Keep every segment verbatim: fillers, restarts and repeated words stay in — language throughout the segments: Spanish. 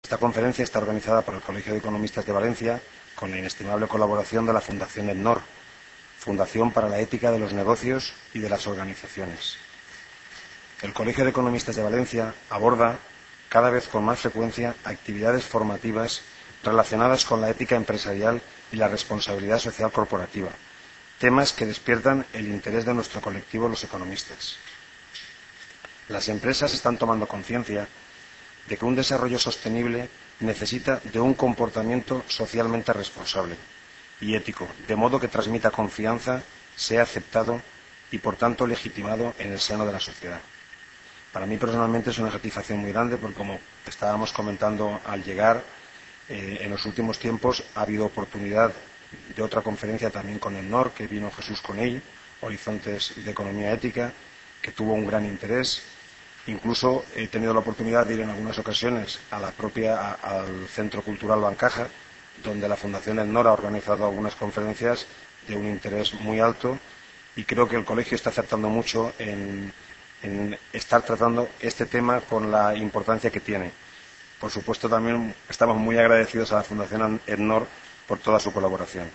Esta conferencia está organizada por el Colegio de Economistas de Valencia con la inestimable colaboración de la Fundación EDNOR, Fundación para la Ética de los Negocios y de las Organizaciones. El Colegio de Economistas de Valencia aborda cada vez con más frecuencia actividades formativas relacionadas con la ética empresarial y la responsabilidad social corporativa, temas que despiertan el interés de nuestro colectivo, los economistas. Las empresas están tomando conciencia de que un desarrollo sostenible necesita de un comportamiento socialmente responsable y ético, de modo que transmita confianza, sea aceptado y, por tanto, legitimado en el seno de la sociedad. Para mí, personalmente, es una satisfacción muy grande porque, como estábamos comentando al llegar, eh, en los últimos tiempos ha habido oportunidad de otra conferencia también con EDNOR, que vino Jesús Conill, Horizontes de Economía Ética, que tuvo un gran interés. Incluso he tenido la oportunidad de ir en algunas ocasiones a la propia, a, al Centro Cultural Bancaja, donde la Fundación EDNOR ha organizado algunas conferencias de un interés muy alto, y creo que el colegio está acertando mucho en, en estar tratando este tema con la importancia que tiene. Por supuesto, también estamos muy agradecidos a la Fundación EDNOR por toda su colaboración.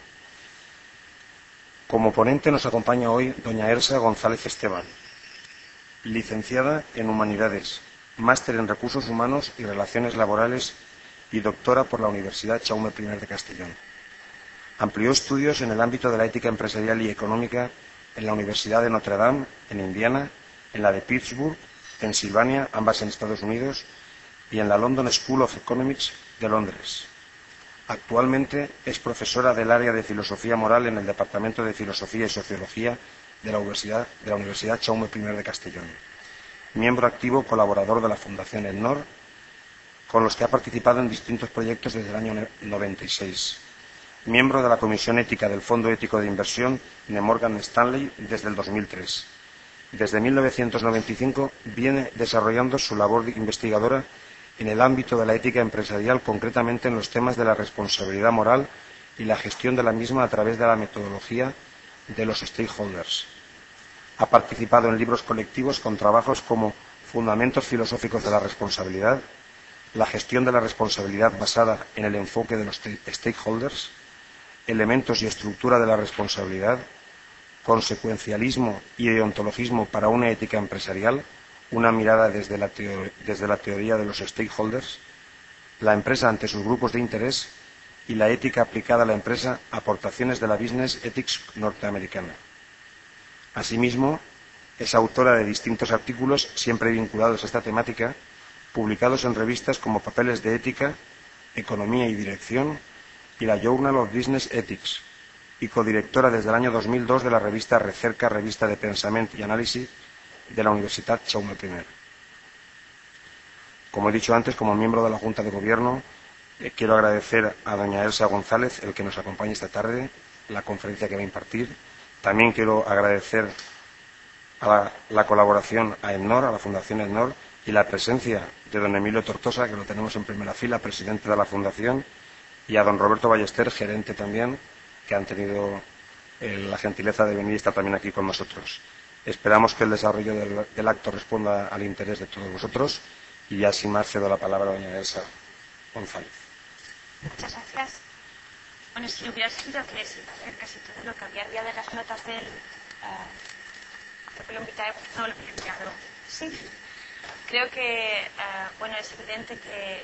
Como ponente nos acompaña hoy doña Elsa González Esteban, licenciada en Humanidades, máster en Recursos Humanos y Relaciones Laborales y doctora por la Universidad Jaume primero de Castellón. Amplió estudios en el ámbito de la ética empresarial y económica en la Universidad de Notre Dame, en Indiana, en la de Pittsburgh, Pensilvania, ambas en Estados Unidos, y en la London School of Economics de Londres. Actualmente es profesora del área de Filosofía Moral en el Departamento de Filosofía y Sociología de la Universidad, de la Universidad Jaume primero de Castellón. Miembro activo colaborador de la Fundación EDNOR, con los que ha participado en distintos proyectos desde el año noventa y seis. Miembro de la Comisión Ética del Fondo Ético de Inversión de Morgan Stanley desde el dos mil tres. Desde mil novecientos noventa y cinco viene desarrollando su labor investigadora en el ámbito de la ética empresarial, concretamente en los temas de la responsabilidad moral y la gestión de la misma a través de la metodología de los stakeholders. Ha participado en libros colectivos con trabajos como Fundamentos filosóficos de la responsabilidad, la gestión de la responsabilidad basada en el enfoque de los stakeholders, elementos y estructura de la responsabilidad, consecuencialismo y deontologismo para una ética empresarial, una mirada desde la, desde la teoría de los stakeholders, la empresa ante sus grupos de interés y la ética aplicada a la empresa, aportaciones de la Business Ethics norteamericana. Asimismo, es autora de distintos artículos siempre vinculados a esta temática, publicados en revistas como Papeles de Ética, Economía y Dirección y la Journal of Business Ethics, y codirectora desde el año dos mil dos de la revista Recerca, revista de Pensament y Análisis de la Universidad Jaume primero. Como he dicho antes, como miembro de la Junta de Gobierno, Eh, quiero agradecer a doña Elsa González el que nos acompañe esta tarde, la conferencia que va a impartir. También quiero agradecer a la, la colaboración a EDNOR, a la Fundación EDNOR, y la presencia de don Emilio Tortosa, que lo tenemos en primera fila, presidente de la Fundación, y a don Roberto Ballester, gerente también, que han tenido eh, la gentileza de venir y estar también aquí con nosotros. Esperamos que el desarrollo del, del acto responda al interés de todos vosotros, y ya sin más cedo la palabra a doña Elsa González. Muchas gracias. Bueno, si hubiera sido que sí, hacer casi todo lo que había enviado en las notas del uh, porque lo invitado, no lo he enviado. Sí. Creo que uh, bueno, es evidente que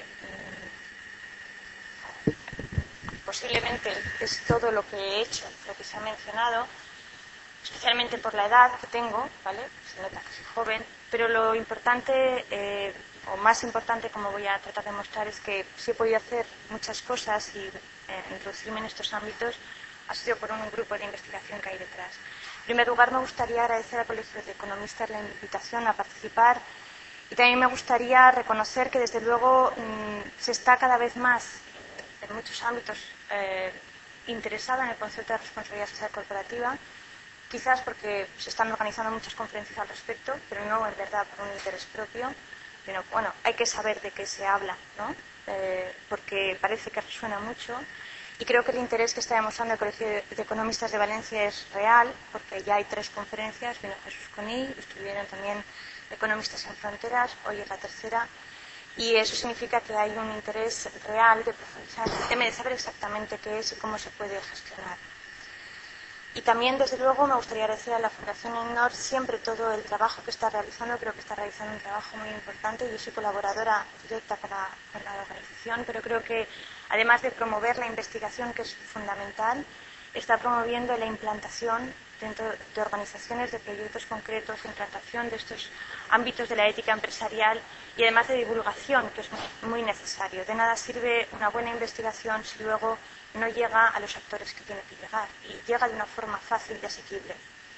um, posiblemente es todo lo que he hecho, lo que se ha mencionado, especialmente por la edad que tengo, ¿vale? Se nota que soy joven, pero lo importante eh, o más importante, como voy a tratar de mostrar, es que sí he podido hacer muchas cosas y eh, introducirme en estos ámbitos ha sido por un grupo de investigación que hay detrás. En primer lugar, me gustaría agradecer al Colegio de Economistas la invitación a participar y también me gustaría reconocer que, desde luego, mmm, se está cada vez más, en muchos ámbitos, eh, interesada en el concepto de responsabilidad social corporativa, quizás porque se están organizando muchas conferencias al respecto, pero no en verdad por un interés propio. Pero bueno, hay que saber de qué se habla, ¿no? Eh, porque parece que resuena mucho. Y creo que el interés que está demostrando el Colegio de Economistas de Valencia es real, porque ya hay tres conferencias, vino Jesús Conill, estuvieron también Economistas sin Fronteras, hoy es la tercera. Y eso significa que hay un interés real de profundizar en el tema, de saber exactamente qué es y cómo se puede gestionar. Y también, desde luego, me gustaría agradecer a la Fundación ENNOR siempre todo el trabajo que está realizando. Creo que está realizando un trabajo muy importante. Yo soy colaboradora directa para, con la organización, pero creo que, además de promover la investigación, que es fundamental, está promoviendo la implantación dentro de organizaciones de proyectos concretos, de implantación de estos ámbitos de la ética empresarial y además de divulgación, que es muy necesario. De nada sirve una buena investigación si luego no llega a los actores que tiene que llegar y llega de una forma fácil y asequible.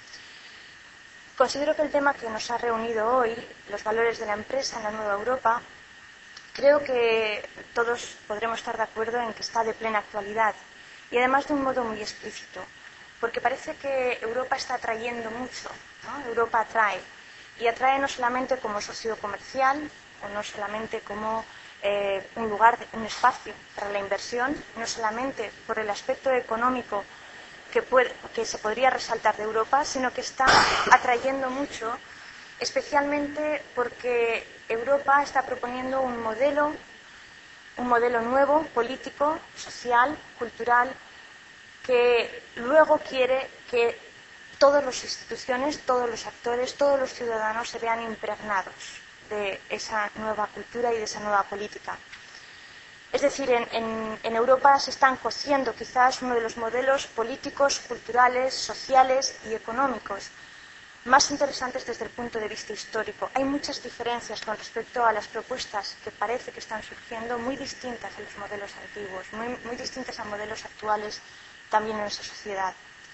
Considero que el tema que nos ha reunido hoy, los valores de la empresa en la nueva Europa, creo que todos podremos estar de acuerdo en que está de plena actualidad y además de un modo muy explícito, porque parece que Europa está atrayendo mucho, ¿no? Europa atrae, y atrae no solamente como socio comercial o no solamente como Eh, un lugar, un espacio para la inversión, no solamente por el aspecto económico que, puede, que se podría resaltar de Europa, sino que está atrayendo mucho, especialmente porque Europa está proponiendo un modelo, un modelo nuevo, político, social, cultural, que luego quiere que todas las instituciones, todos los actores, todos los ciudadanos se vean impregnados de esa nueva cultura y de esa nueva política. Es decir, en, en, en Europa se están cociendo quizás uno de los modelos políticos, culturales, sociales y económicos más interesantes desde el punto de vista histórico. Hay muchas diferencias con respecto a las propuestas que parece que están surgiendo, muy distintas a los modelos antiguos, muy, muy distintas a modelos actuales también en nuestra sociedad.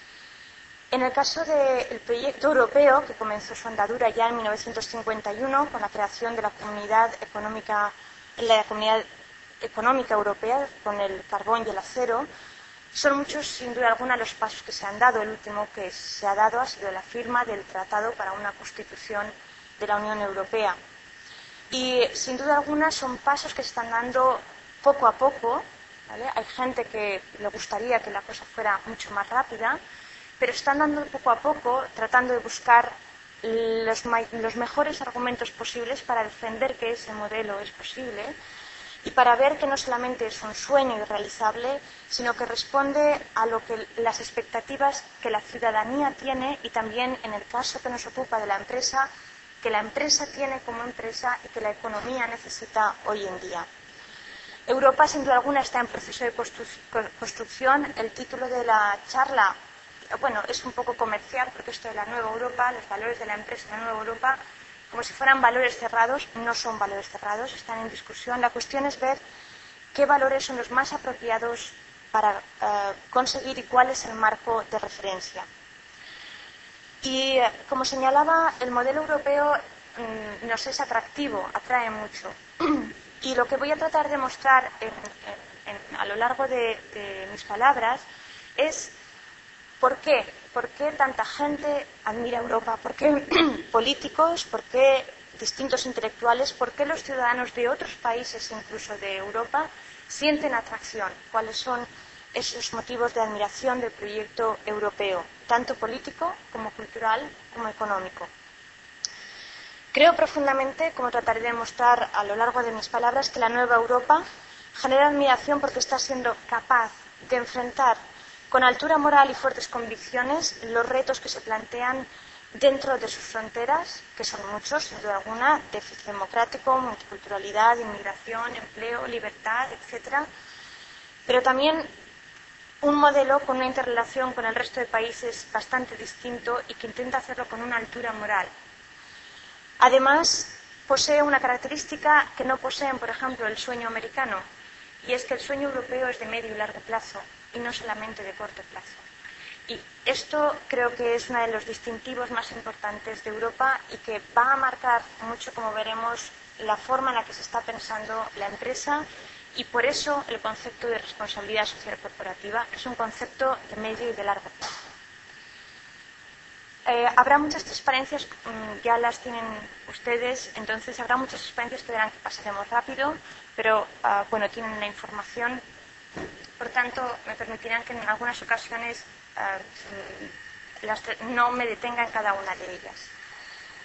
En el caso del proyecto europeo, que comenzó su andadura ya en mil novecientos cincuenta y uno con la creación de la Comunidad Económica, la Comunidad Económica Europea, con el carbón y el acero, son muchos, sin duda alguna, los pasos que se han dado. El último que se ha dado ha sido la firma del Tratado para una Constitución de la Unión Europea. Y, sin duda alguna, son pasos que se están dando poco a poco, ¿vale? Hay gente que le gustaría que la cosa fuera mucho más rápida, pero están dando poco a poco, tratando de buscar los, los mejores argumentos posibles para defender que ese modelo es posible y para ver que no solamente es un sueño irrealizable, sino que responde a lo que las expectativas que la ciudadanía tiene y también, en el caso que nos ocupa de la empresa, que la empresa tiene como empresa y que la economía necesita hoy en día. Europa, sin duda alguna, está en proceso de constru construcción. El título de la charla, bueno, es un poco comercial, porque esto de la nueva Europa, los valores de la empresa en la nueva Europa, como si fueran valores cerrados, no son valores cerrados, están en discusión. La cuestión es ver qué valores son los más apropiados para eh, conseguir y cuál es el marco de referencia. Y, eh, como señalaba, el modelo europeo mmm, nos es atractivo, atrae mucho. Y lo que voy a tratar de mostrar en, en, en, a lo largo de, de mis palabras es ¿por qué? ¿Por qué tanta gente admira Europa? ¿Por qué políticos? ¿Por qué distintos intelectuales? ¿Por qué los ciudadanos de otros países, incluso de Europa, sienten atracción? ¿Cuáles son esos motivos de admiración del proyecto europeo, tanto político como cultural como económico? Creo profundamente, como trataré de mostrar a lo largo de mis palabras, que la nueva Europa genera admiración porque está siendo capaz de enfrentar con altura moral y fuertes convicciones los retos que se plantean dentro de sus fronteras, que son muchos, sin duda alguna: déficit democrático, multiculturalidad, inmigración, empleo, libertad, etcétera. Pero también un modelo con una interrelación con el resto de países bastante distinto y que intenta hacerlo con una altura moral. Además, posee una característica que no poseen, por ejemplo, el sueño americano, y es que el sueño europeo es de medio y largo plazo y no solamente de corto plazo. Y esto creo que es uno de los distintivos más importantes de Europa y que va a marcar mucho, como veremos, la forma en la que se está pensando la empresa, y por eso el concepto de responsabilidad social corporativa es un concepto de medio y de largo plazo. Eh, habrá muchas transparencias, ya las tienen ustedes, entonces habrá muchas transparencias que verán que pasaremos rápido, pero uh, bueno, tienen la información. Por tanto, me permitirán que en algunas ocasiones uh, las, no me detenga en cada una de ellas.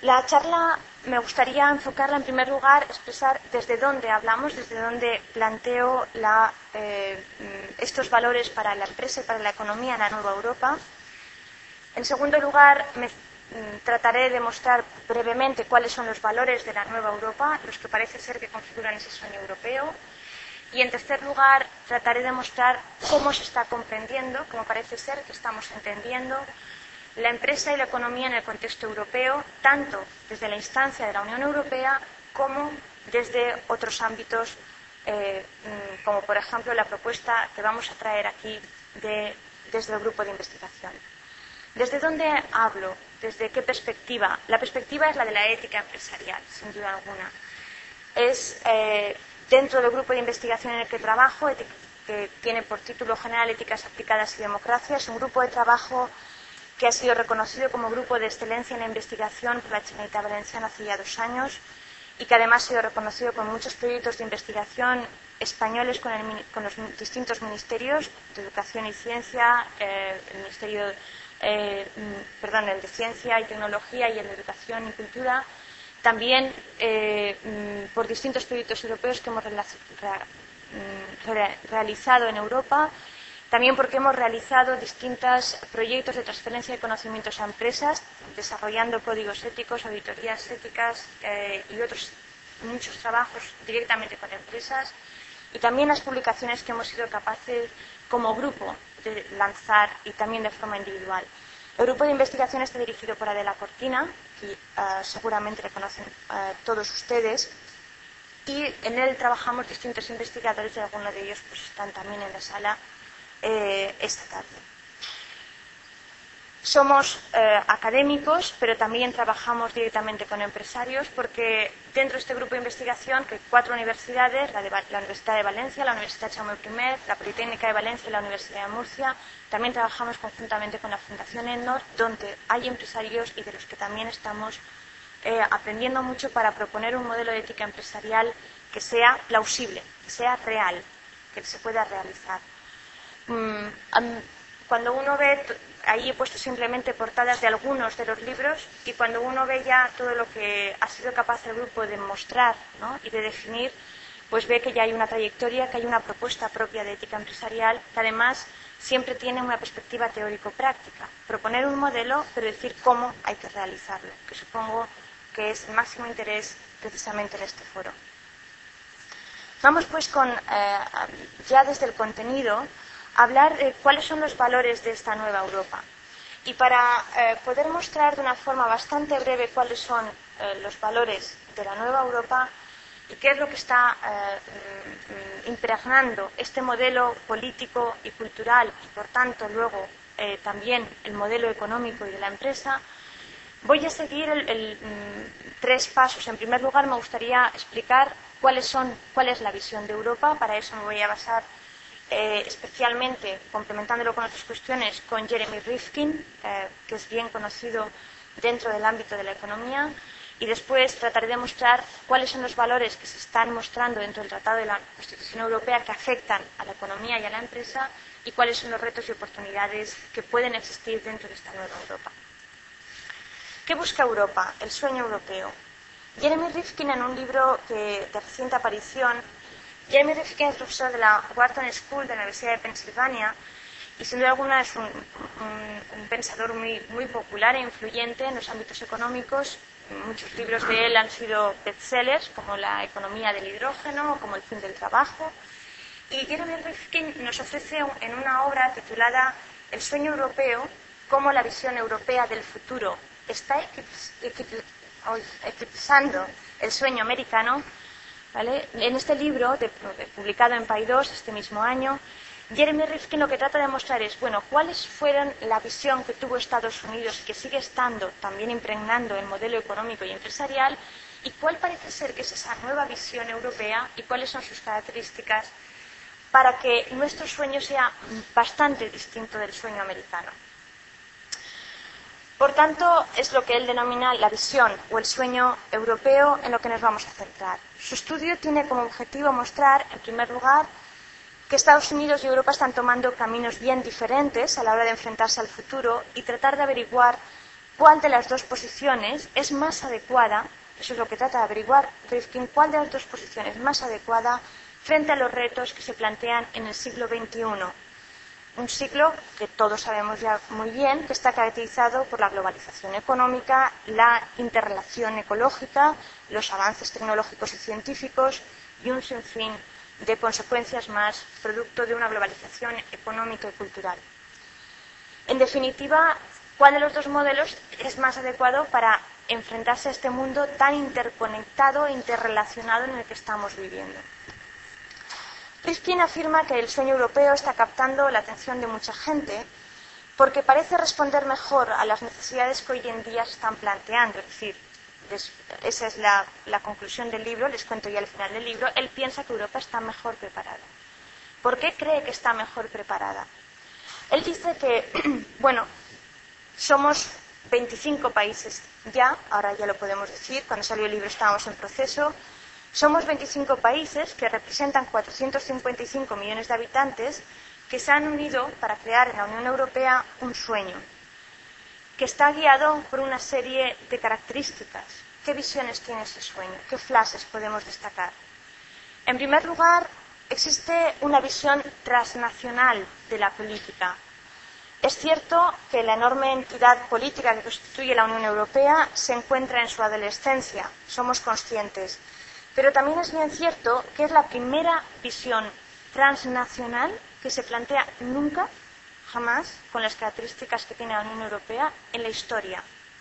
La charla me gustaría enfocarla, en primer lugar, expresar desde dónde hablamos, desde dónde planteo la, eh, estos valores para la empresa y para la economía en la nueva Europa. En segundo lugar, me trataré de mostrar brevemente cuáles son los valores de la nueva Europa, los que parece ser que configuran ese sueño europeo. Y, en tercer lugar, trataré de mostrar cómo se está comprendiendo, cómo parece ser que estamos entendiendo, la empresa y la economía en el contexto europeo, tanto desde la instancia de la Unión Europea como desde otros ámbitos, eh, como por ejemplo la propuesta que vamos a traer aquí de, desde el grupo de investigación. ¿Desde dónde hablo? ¿Desde qué perspectiva? La perspectiva es la de la ética empresarial, sin duda alguna. Es eh, dentro del grupo de investigación en el que trabajo, que tiene por título general Éticas aplicadas y democracia, es un grupo de trabajo que ha sido reconocido como grupo de excelencia en la investigación por la Generalitat Valenciana hace ya dos años y que además ha sido reconocido con muchos proyectos de investigación españoles con, el, con los distintos ministerios de Educación y Ciencia, eh, el Ministerio eh, perdón, el de Ciencia y Tecnología y el de Educación y Cultura, también eh, por distintos proyectos europeos que hemos re, re, realizado en Europa. También porque hemos realizado distintos proyectos de transferencia de conocimientos a empresas, desarrollando códigos éticos, auditorías éticas eh, y otros muchos trabajos directamente con empresas. Y también las publicaciones que hemos sido capaces, como grupo, de lanzar y también de forma individual. El grupo de investigación está dirigido por Adela Cortina, que uh, seguramente le conocen uh, todos ustedes. Y en él trabajamos distintos investigadores y algunos de ellos pues, están también en la sala Eh, esta tarde. Somos eh, académicos, pero también trabajamos directamente con empresarios, porque dentro de este grupo de investigación, que hay cuatro universidades, la, de, la Universidad de Valencia, la Universidad Jaume I, la Politécnica de Valencia y la Universidad de Murcia, también trabajamos conjuntamente con la Fundación ENNOR, donde hay empresarios y de los que también estamos eh, aprendiendo mucho para proponer un modelo de ética empresarial que sea plausible, que sea real, que se pueda realizar. Cuando uno ve, ahí he puesto simplemente portadas de algunos de los libros, y cuando uno ve ya todo lo que ha sido capaz el grupo de mostrar, ¿no?, y de definir, pues ve que ya hay una trayectoria, que hay una propuesta propia de ética empresarial, que además siempre tiene una perspectiva teórico-práctica. Proponer un modelo, pero decir cómo hay que realizarlo, que supongo que es el máximo interés precisamente en este foro. Vamos pues con, eh, ya desde el contenido, hablar de cuáles son los valores de esta nueva Europa. Y para eh, poder mostrar de una forma bastante breve cuáles son eh, los valores de la nueva Europa y qué es lo que está eh, impregnando este modelo político y cultural y, por tanto, luego eh, también el modelo económico y de la empresa, voy a seguir el, el, tres pasos. En primer lugar, me gustaría explicar cuáles son, cuál es la visión de Europa. Para eso me voy a basar Eh, especialmente, complementándolo con otras cuestiones, con Jeremy Rifkin, eh, que es bien conocido dentro del ámbito de la economía, y después trataré de mostrar cuáles son los valores que se están mostrando dentro del Tratado de la Constitución Europea que afectan a la economía y a la empresa, y cuáles son los retos y oportunidades que pueden existir dentro de esta nueva Europa. ¿Qué busca Europa? El sueño europeo. Jeremy Rifkin, en un libro que, de reciente aparición, Jeremy Rifkin es profesor de la Wharton School de la Universidad de Pensilvania y sin duda alguna es un, un, un pensador muy, muy popular e influyente en los ámbitos económicos. Muchos libros de él han sido bestsellers, como La economía del hidrógeno o como El fin del trabajo. Y Jeremy Rifkin nos ofrece en una obra titulada El sueño europeo, cómo la visión europea del futuro está eclipsando el sueño americano. ¿Vale? En este libro, de, publicado en Paidós este mismo año, Jeremy Rifkin lo que trata de mostrar es, bueno, cuáles fueron la visión que tuvo Estados Unidos y que sigue estando también impregnando el modelo económico y empresarial, y cuál parece ser que es esa nueva visión europea y cuáles son sus características para que nuestro sueño sea bastante distinto del sueño americano. Por tanto, es lo que él denomina la visión o el sueño europeo en lo que nos vamos a centrar. Su estudio tiene como objetivo mostrar, en primer lugar, que Estados Unidos y Europa están tomando caminos bien diferentes a la hora de enfrentarse al futuro y tratar de averiguar cuál de las dos posiciones es más adecuada, eso es lo que trata de averiguar Rifkin, cuál de las dos posiciones es más adecuada frente a los retos que se plantean en el siglo veintiuno. Un siglo que todos sabemos ya muy bien que está caracterizado por la globalización económica, la interrelación ecológica, los avances tecnológicos y científicos y un sinfín de consecuencias más producto de una globalización económica y cultural. En definitiva, ¿cuál de los dos modelos es más adecuado para enfrentarse a este mundo tan interconectado e interrelacionado en el que estamos viviendo? Rifkin afirma que el sueño europeo está captando la atención de mucha gente porque parece responder mejor a las necesidades que hoy en día se están planteando. Es decir, les, esa es la, la conclusión del libro, les cuento ya al final del libro. Él piensa que Europa está mejor preparada. ¿Por qué cree que está mejor preparada? Él dice que, bueno, somos veinticinco países ya, ahora ya lo podemos decir, cuando salió el libro estábamos en proceso. Somos veinticinco países que representan cuatrocientos cincuenta y cinco millones de habitantes que se han unido para crear en la Unión Europea un sueño que está guiado por una serie de características. ¿Qué visiones tiene ese sueño? ¿Qué flashes podemos destacar? En primer lugar, existe una visión transnacional de la política. Es cierto que la enorme entidad política que constituye la Unión Europea se encuentra en su adolescencia, somos conscientes. Pero también es bien cierto que es la primera visión transnacional que se plantea nunca, jamás, con las características que tiene la Unión Europea en la historia.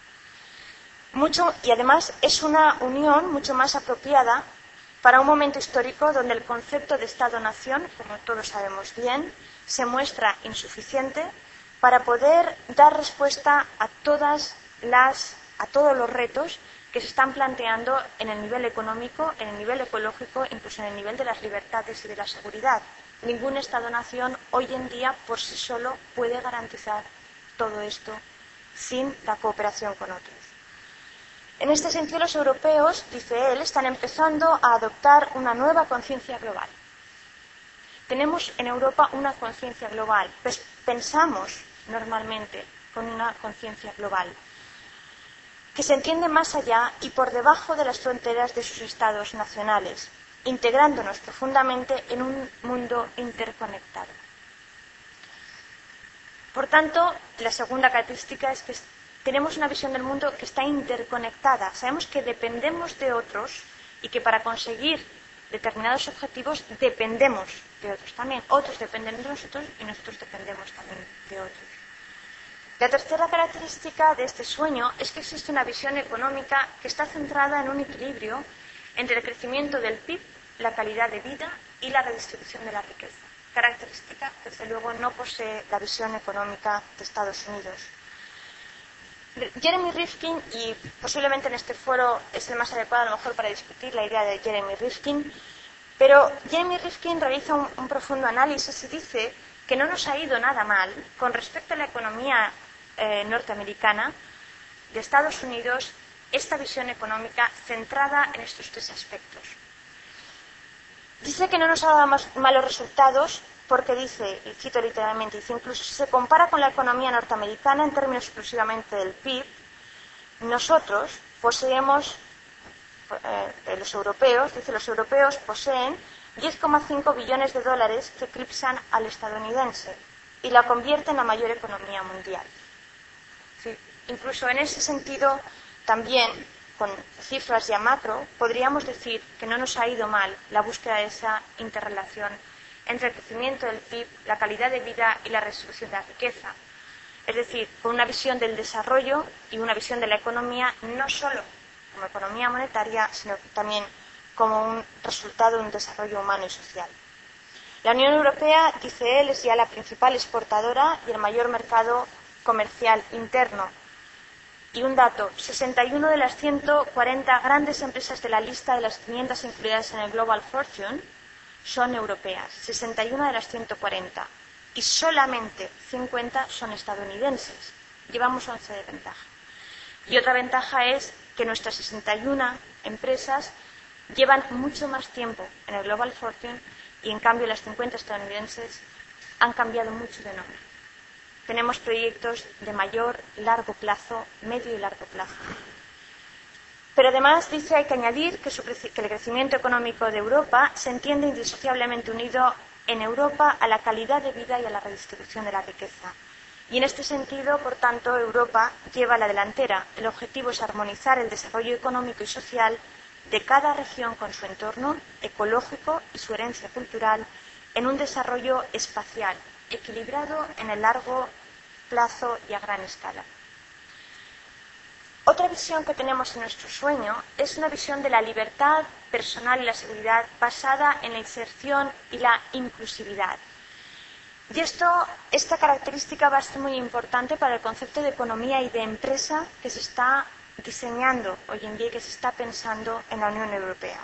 Mucho, y además es una unión mucho más apropiada para un momento histórico donde el concepto de Estado-nación, como todos sabemos bien, se muestra insuficiente para poder dar respuesta a todas las, a todos los retos que se están planteando en el nivel económico, en el nivel ecológico, incluso en el nivel de las libertades y de la seguridad. Ningún Estado-nación hoy en día por sí solo puede garantizar todo esto sin la cooperación con otros. En este sentido, los europeos, dice él, están empezando a adoptar una nueva conciencia global. Tenemos en Europa una conciencia global, pues pensamos normalmente con una conciencia global que se entiende más allá y por debajo de las fronteras de sus estados nacionales, integrándonos profundamente en un mundo interconectado. Por tanto, la segunda característica es que tenemos una visión del mundo que está interconectada. Sabemos que dependemos de otros y que para conseguir determinados objetivos dependemos de otros también. Otros dependen de nosotros y nosotros dependemos también de otros. La tercera característica de este sueño es que existe una visión económica que está centrada en un equilibrio entre el crecimiento del P I B, la calidad de vida y la redistribución de la riqueza. Característica que, desde luego, no posee la visión económica de Estados Unidos. Jeremy Rifkin, y posiblemente en este foro es el más adecuado a lo mejor para discutir la idea de Jeremy Rifkin, pero Jeremy Rifkin realiza un, un profundo análisis y dice que no nos ha ido nada mal con respecto a la economía eh, norteamericana de Estados Unidos, esta visión económica centrada en estos tres aspectos. Dice que no nos ha dado más, malos resultados porque dice, y cito literalmente, dice, incluso si se compara con la economía norteamericana en términos exclusivamente del P I B, nosotros poseemos, eh, los europeos, dice, los europeos poseen diez coma cinco billones de dólares que eclipsan al estadounidense y la convierten en la mayor economía mundial. Sí, incluso en ese sentido, también, con cifras ya macro, podríamos decir que no nos ha ido mal la búsqueda de esa interrelación entre el crecimiento del P I B, la calidad de vida y la redistribución de la riqueza. Es decir, con una visión del desarrollo y una visión de la economía no solo como economía monetaria, sino también como un resultado de un desarrollo humano y social. La Unión Europea, dice él, es ya la principal exportadora y el mayor mercado comercial interno. Y un dato, sesenta y una de las ciento cuarenta grandes empresas de la lista de las quinientas incluidas en el Global Fortune son europeas, sesenta y una de las ciento cuarenta, y solamente cincuenta son estadounidenses. Llevamos once de ventaja. Y otra ventaja es que nuestras sesenta y una empresas llevan mucho más tiempo en el Global Fortune y, en cambio, las cincuenta estadounidenses han cambiado mucho de nombre. tenemos proyectos de mayor, largo plazo, medio y largo plazo. Pero además, dice, hay que añadir que, su, que el crecimiento económico de Europa se entiende indisociablemente unido en Europa a la calidad de vida y a la redistribución de la riqueza. Y en este sentido, por tanto, Europa lleva la delantera. El objetivo es armonizar el desarrollo económico y social de cada región con su entorno ecológico y su herencia cultural en un desarrollo espacial, equilibrado en el largo plazo y a gran escala. Otra visión que tenemos en nuestro sueño es una visión de la libertad personal y la seguridad basada en la inserción y la inclusividad. Y esto, esta característica va a ser muy importante para el concepto de economía y de empresa que se está diseñando hoy en día y que se está pensando en la Unión Europea.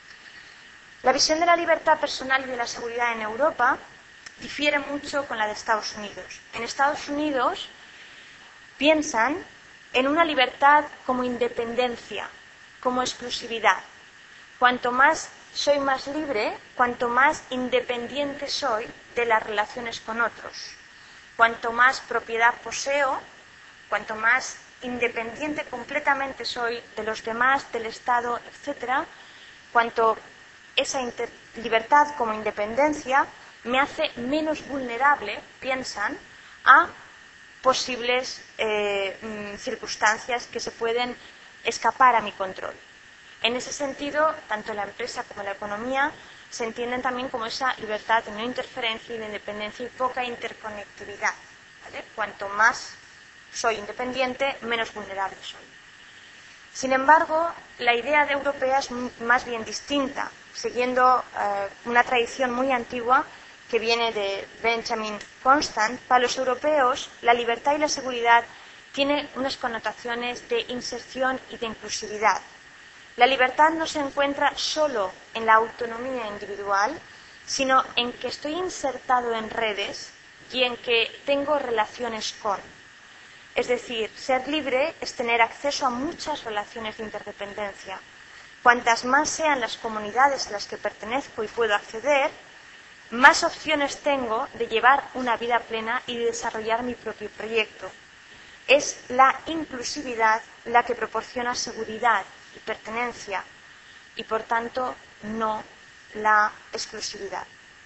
La visión de la libertad personal y de la seguridad en Europa difiere mucho con la de Estados Unidos. En Estados Unidos piensan en una libertad como independencia, como exclusividad. Cuanto más soy más libre, cuanto más independiente soy de las relaciones con otros. Cuanto más propiedad poseo, cuanto más independiente completamente soy de los demás, del Estado, etcétera, cuanto esa inter- libertad como independencia me hace menos vulnerable, piensan, a posibles eh, circunstancias que se pueden escapar a mi control. En ese sentido, tanto la empresa como la economía se entienden también como esa libertad de no interferencia y de independencia y poca interconectividad, ¿vale? Cuanto más soy independiente, menos vulnerable soy. Sin embargo, la idea de europea es más bien distinta, siguiendo eh, una tradición muy antigua que viene de Benjamin Constant. Para los europeos, la libertad y la seguridad tienen unas connotaciones de inserción y de inclusividad. La libertad no se encuentra solo en la autonomía individual, sino en que estoy insertado en redes y en que tengo relaciones con. Es decir, ser libre es tener acceso a muchas relaciones de interdependencia. Cuantas más sean las comunidades a las que pertenezco y puedo acceder, más opciones tengo de llevar una vida plena y de desarrollar mi propio proyecto. Es la inclusividad la que proporciona seguridad y pertenencia y, por tanto, no la exclusividad.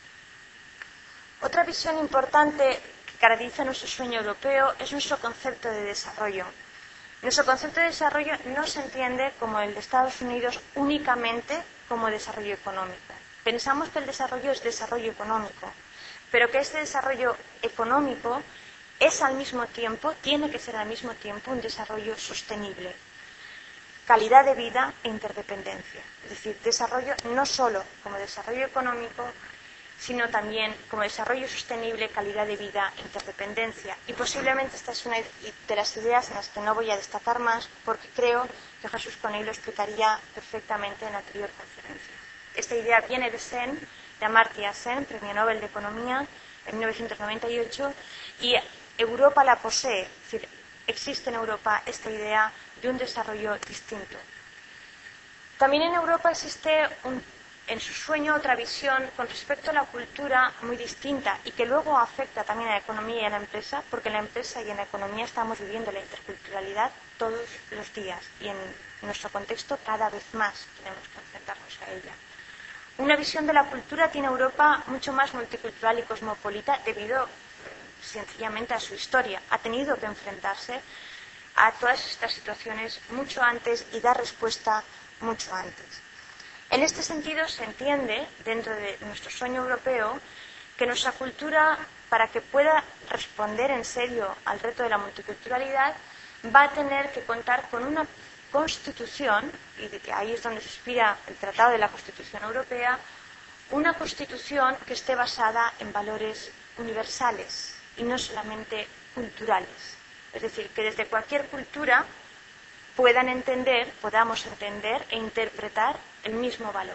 Otra visión importante que caracteriza nuestro sueño europeo es nuestro concepto de desarrollo. Nuestro concepto de desarrollo no se entiende como el de Estados Unidos únicamente como desarrollo económico. Pensamos que el desarrollo es desarrollo económico, pero que este desarrollo económico es al mismo tiempo, tiene que ser al mismo tiempo un desarrollo sostenible. Calidad de vida e interdependencia. Es decir, desarrollo no solo como desarrollo económico, sino también como desarrollo sostenible, calidad de vida e interdependencia. Y posiblemente esta es una de las ideas en las que no voy a destacar más, porque creo que Jesús Coney lo explicaría perfectamente en la anterior conferencia. Esta idea viene de Sen, de Amartya Sen, Premio Nobel de Economía, en mil novecientos noventa y ocho, y Europa la posee. Es decir, existe en Europa esta idea de un desarrollo distinto. También en Europa existe un, en su sueño otra visión con respecto a la cultura muy distinta y que luego afecta también a la economía y a la empresa, porque en la empresa y en la economía estamos viviendo la interculturalidad todos los días y en nuestro contexto cada vez más tenemos que enfrentarnos a ella. Una visión de la cultura tiene Europa mucho más multicultural y cosmopolita debido sencillamente a su historia. Ha tenido que enfrentarse a todas estas situaciones mucho antes y dar respuesta mucho antes. En este sentido, se entiende, dentro de nuestro sueño europeo, que nuestra cultura, para que pueda responder en serio al reto de la multiculturalidad, va a tener que contar con una constitución, y de que ahí es donde se inspira el Tratado de la Constitución Europea, una constitución que esté basada en valores universales y no solamente culturales. Es decir, que desde cualquier cultura puedan entender, podamos entender e interpretar el mismo valor.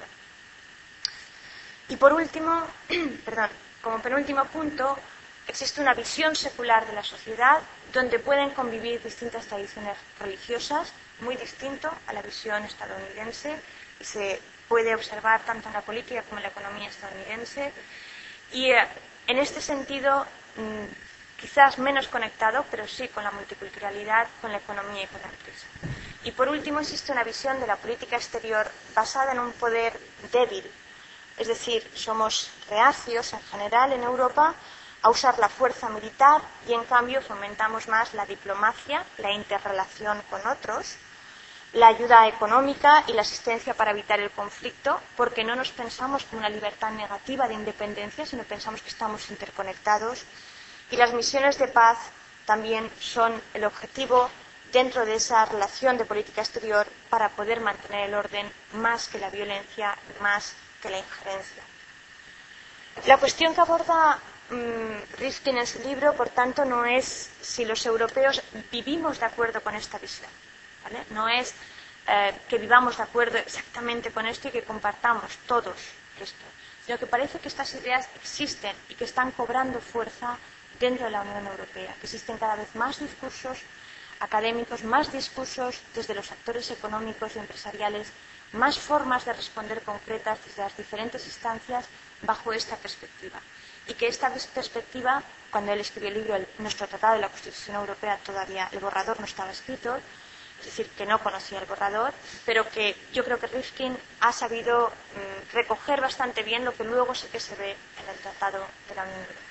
Y por último, perdón, como penúltimo punto, existe una visión secular de la sociedad donde pueden convivir distintas tradiciones religiosas, muy distinto a la visión estadounidense, y se puede observar tanto en la política como en la economía estadounidense. Y eh, en este sentido, quizás menos conectado, pero sí con la multiculturalidad, con la economía y con la empresa. Y por último, existe una visión de la política exterior basada en un poder débil. Es decir, somos reacios en general en Europa a usar la fuerza militar y en cambio fomentamos más la diplomacia, la interrelación con otros, la ayuda económica y la asistencia para evitar el conflicto, porque no nos pensamos como una libertad negativa de independencia, sino pensamos que estamos interconectados. Y las misiones de paz también son el objetivo dentro de esa relación de política exterior para poder mantener el orden más que la violencia, más que la injerencia. La cuestión que aborda mmm, Rifkin en su libro, por tanto, no es si los europeos vivimos de acuerdo con esta visión, ¿vale? No es eh, que vivamos de acuerdo exactamente con esto y que compartamos todos esto, sino que parece que estas ideas existen y que están cobrando fuerza dentro de la Unión Europea, que existen cada vez más discursos académicos, más discursos desde los actores económicos y empresariales, más formas de responder concretas desde las diferentes instancias bajo esta perspectiva. Y que esta perspectiva, cuando él escribió el libro, el, nuestro Tratado de la Constitución Europea, todavía el borrador no estaba escrito, es decir, que no conocía el borrador, pero que yo creo que Rifkin ha sabido mmm, recoger bastante bien lo que luego sí que se ve en el Tratado de la Unión Europea.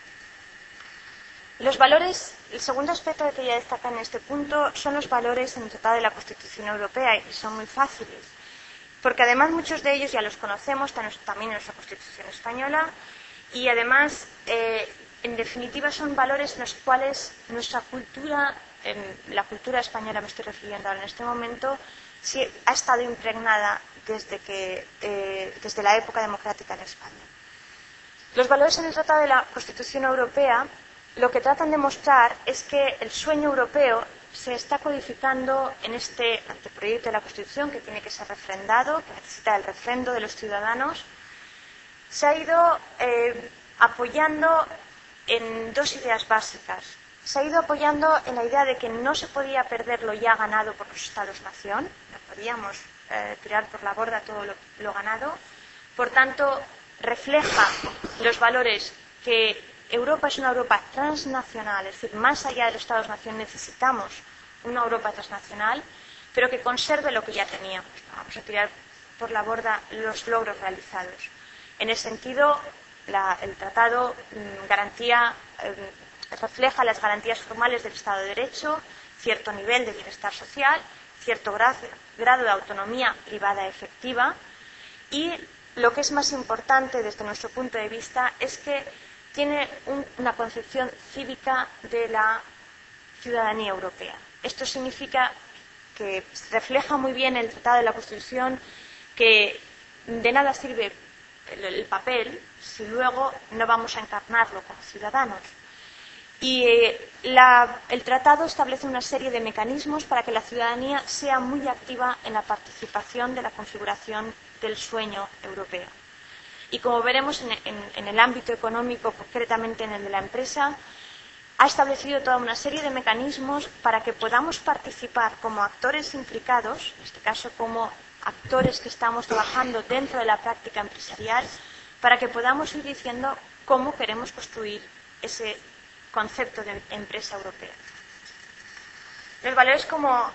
Los valores, el segundo aspecto que quería destacar en este punto son los valores en el Tratado de la Constitución Europea, y son muy fáciles, porque además muchos de ellos ya los conocemos también en nuestra Constitución española, y además, eh, en definitiva, son valores en los cuales nuestra cultura, en la cultura española me estoy refiriendo ahora en este momento, sí ha estado impregnada desde, que, eh, desde la época democrática en España. Los valores en el Tratado de la Constitución Europea lo que tratan de mostrar es que el sueño europeo se está codificando en este anteproyecto de la Constitución, que tiene que ser refrendado, que necesita el refrendo de los ciudadanos. Se ha ido eh, apoyando en dos ideas básicas. Se ha ido apoyando en la idea de que no se podía perder lo ya ganado por los Estados-nación, no podíamos eh, tirar por la borda todo lo, lo ganado. Por tanto, refleja los valores que Europa es una Europa transnacional, es decir, más allá de los Estados-nación necesitamos una Europa transnacional, pero que conserve lo que ya teníamos. No vamos a tirar por la borda los logros realizados. En ese sentido, la, el tratado mmm, garantía, eh, refleja las garantías formales del Estado de Derecho, cierto nivel de bienestar social, cierto grado, grado de autonomía privada efectiva, y lo que es más importante desde nuestro punto de vista es que tiene un, una concepción cívica de la ciudadanía europea. Esto significa que refleja muy bien el Tratado de la Constitución que de nada sirve el, el papel si luego no vamos a encarnarlo como ciudadanos. Y eh, la, el Tratado establece una serie de mecanismos para que la ciudadanía sea muy activa en la participación de la configuración del sueño europeo. Y como veremos en, en, en el ámbito económico, concretamente en el de la empresa, ha establecido toda una serie de mecanismos para que podamos participar como actores implicados, en este caso como actores que estamos trabajando dentro de la práctica empresarial, para que podamos ir diciendo cómo queremos construir ese concepto de empresa europea. Los valores, como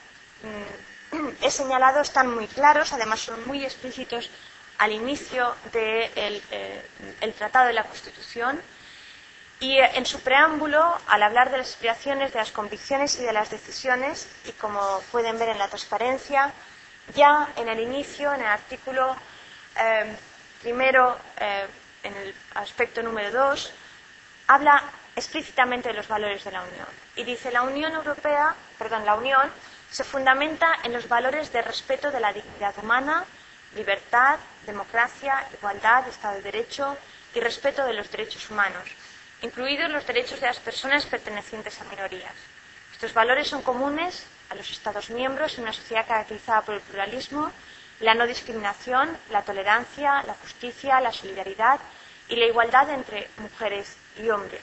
eh, he señalado, están muy claros, además son muy explícitos al inicio del de eh, el Tratado de la Constitución, y eh, en su preámbulo, al hablar de las aspiraciones, de las convicciones y de las decisiones, y como pueden ver en la transparencia, ya en el inicio, en el artículo eh, primero, eh, en el aspecto número dos, habla explícitamente de los valores de la Unión. Y dice, la Unión Europea, perdón, la Unión se fundamenta en los valores de respeto de la dignidad humana, libertad, democracia, igualdad, Estado de Derecho y respeto de los derechos humanos, incluidos los derechos de las personas pertenecientes a minorías. Estos valores son comunes a los Estados miembros en una sociedad caracterizada por el pluralismo, la no discriminación, la tolerancia, la justicia, la solidaridad y la igualdad entre mujeres y hombres.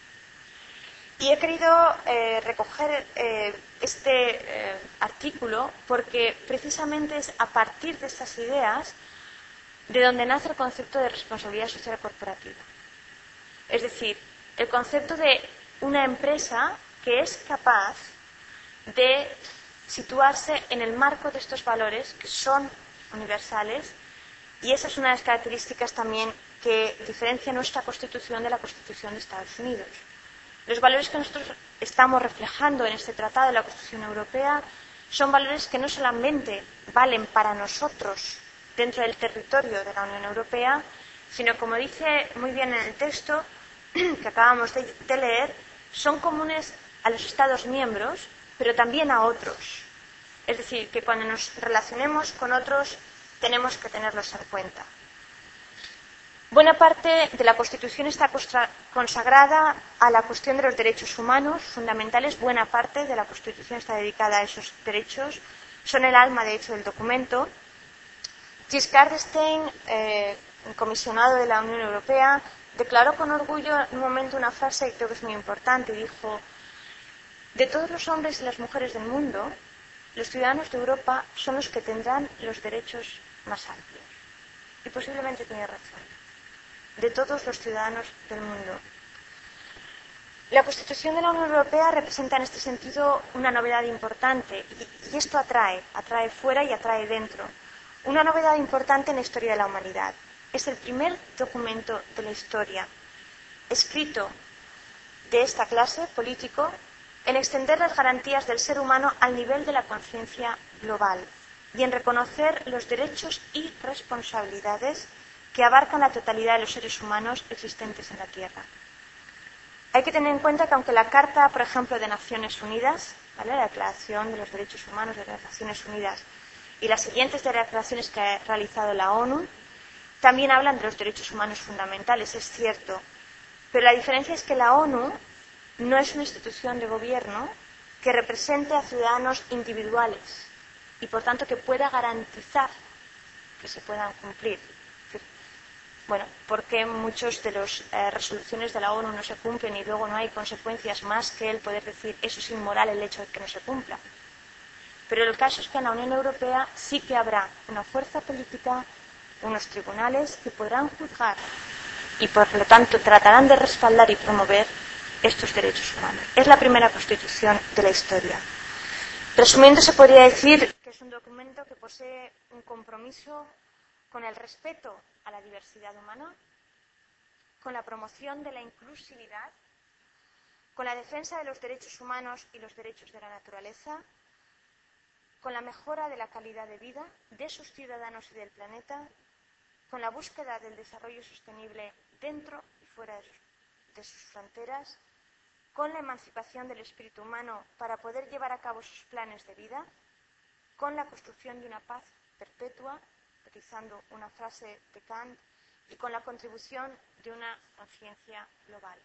Y he querido eh, recoger eh, este eh, artículo porque precisamente es a partir de estas ideas de donde nace el concepto de responsabilidad social corporativa. Es decir, el concepto de una empresa que es capaz de situarse en el marco de estos valores que son universales, y esa es una de las características también que diferencia nuestra Constitución de la Constitución de Estados Unidos. Los valores que nosotros estamos reflejando en este tratado de la Constitución Europea son valores que no solamente valen para nosotros dentro del territorio de la Unión Europea, sino, como dice muy bien en el texto que acabamos de, de leer, son comunes a los Estados miembros, pero también a otros. Es decir, que cuando nos relacionemos con otros tenemos que tenerlos en cuenta. Buena parte de la Constitución está consagrada a la cuestión de los derechos humanos fundamentales. Buena parte de la Constitución está dedicada a esos derechos. Son el alma, de hecho, del documento. Giscard d'Estaing, eh, comisionado de la Unión Europea, declaró con orgullo en un momento una frase que creo que es muy importante. Dijo: de todos los hombres y las mujeres del mundo, los ciudadanos de Europa son los que tendrán los derechos más amplios. Y posiblemente tiene razón. De todos los ciudadanos del mundo. La Constitución de la Unión Europea representa en este sentido una novedad importante, y, y esto atrae, atrae fuera y atrae dentro. Una novedad importante en la historia de la humanidad. Es el primer documento de la historia escrito de esta clase, político, en extender las garantías del ser humano al nivel de la conciencia global y en reconocer los derechos y responsabilidades que abarcan la totalidad de los seres humanos existentes en la Tierra. Hay que tener en cuenta que aunque la Carta, por ejemplo, de Naciones Unidas, ¿vale?, la Declaración de los Derechos Humanos de las Naciones Unidas y las siguientes declaraciones que ha realizado la ONU, también hablan de los derechos humanos fundamentales, es cierto, pero la diferencia es que la ONU no es una institución de gobierno que represente a ciudadanos individuales y, por tanto, que pueda garantizar que se puedan cumplir. Bueno, porque muchas de las eh, resoluciones de la ONU no se cumplen y luego no hay consecuencias más que el poder decir eso es inmoral el hecho de que no se cumpla. Pero el caso es que en la Unión Europea sí que habrá una fuerza política, unos tribunales que podrán juzgar y por lo tanto tratarán de respaldar y promover estos derechos humanos. Es la primera Constitución de la historia. Resumiendo, se podría decir que es un documento que posee un compromiso con el respeto a la diversidad humana, con la promoción de la inclusividad, con la defensa de los derechos humanos y los derechos de la naturaleza, con la mejora de la calidad de vida de sus ciudadanos y del planeta, con la búsqueda del desarrollo sostenible dentro y fuera de sus, de sus fronteras, con la emancipación del espíritu humano para poder llevar a cabo sus planes de vida, con la construcción de una paz perpetua, utilizando una frase de Kant, y con la contribución de una conciencia global.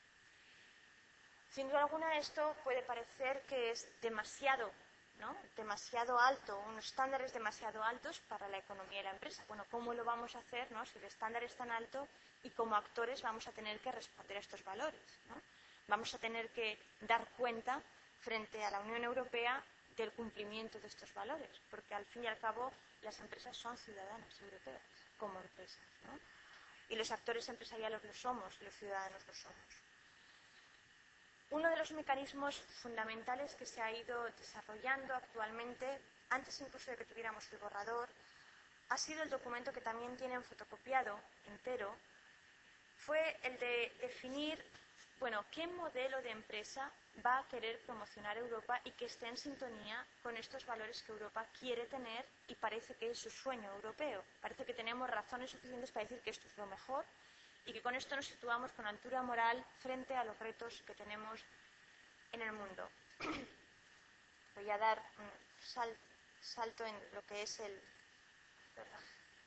Sin duda alguna, esto puede parecer que es demasiado, ¿no?, demasiado alto, unos estándares demasiado altos para la economía y la empresa. Bueno, ¿cómo lo vamos a hacer, ¿no?, si el estándar es tan alto y como actores vamos a tener que responder a estos valores, ¿no? Vamos a tener que dar cuenta frente a la Unión Europea del cumplimiento de estos valores, porque al fin y al cabo las empresas son ciudadanas europeas como empresas, ¿no?, y los actores empresariales lo somos, los ciudadanos lo somos. Uno de los mecanismos fundamentales que se ha ido desarrollando actualmente, antes incluso de que tuviéramos el borrador, ha sido el documento que también tienen fotocopiado entero, fue el de definir, bueno, qué modelo de empresa va a querer promocionar Europa y que esté en sintonía con estos valores que Europa quiere tener y parece que es su sueño europeo. Parece que tenemos razones suficientes para decir que esto es lo mejor y que con esto nos situamos con altura moral frente a los retos que tenemos en el mundo. Voy a dar un sal, salto en lo que es el... Perdón.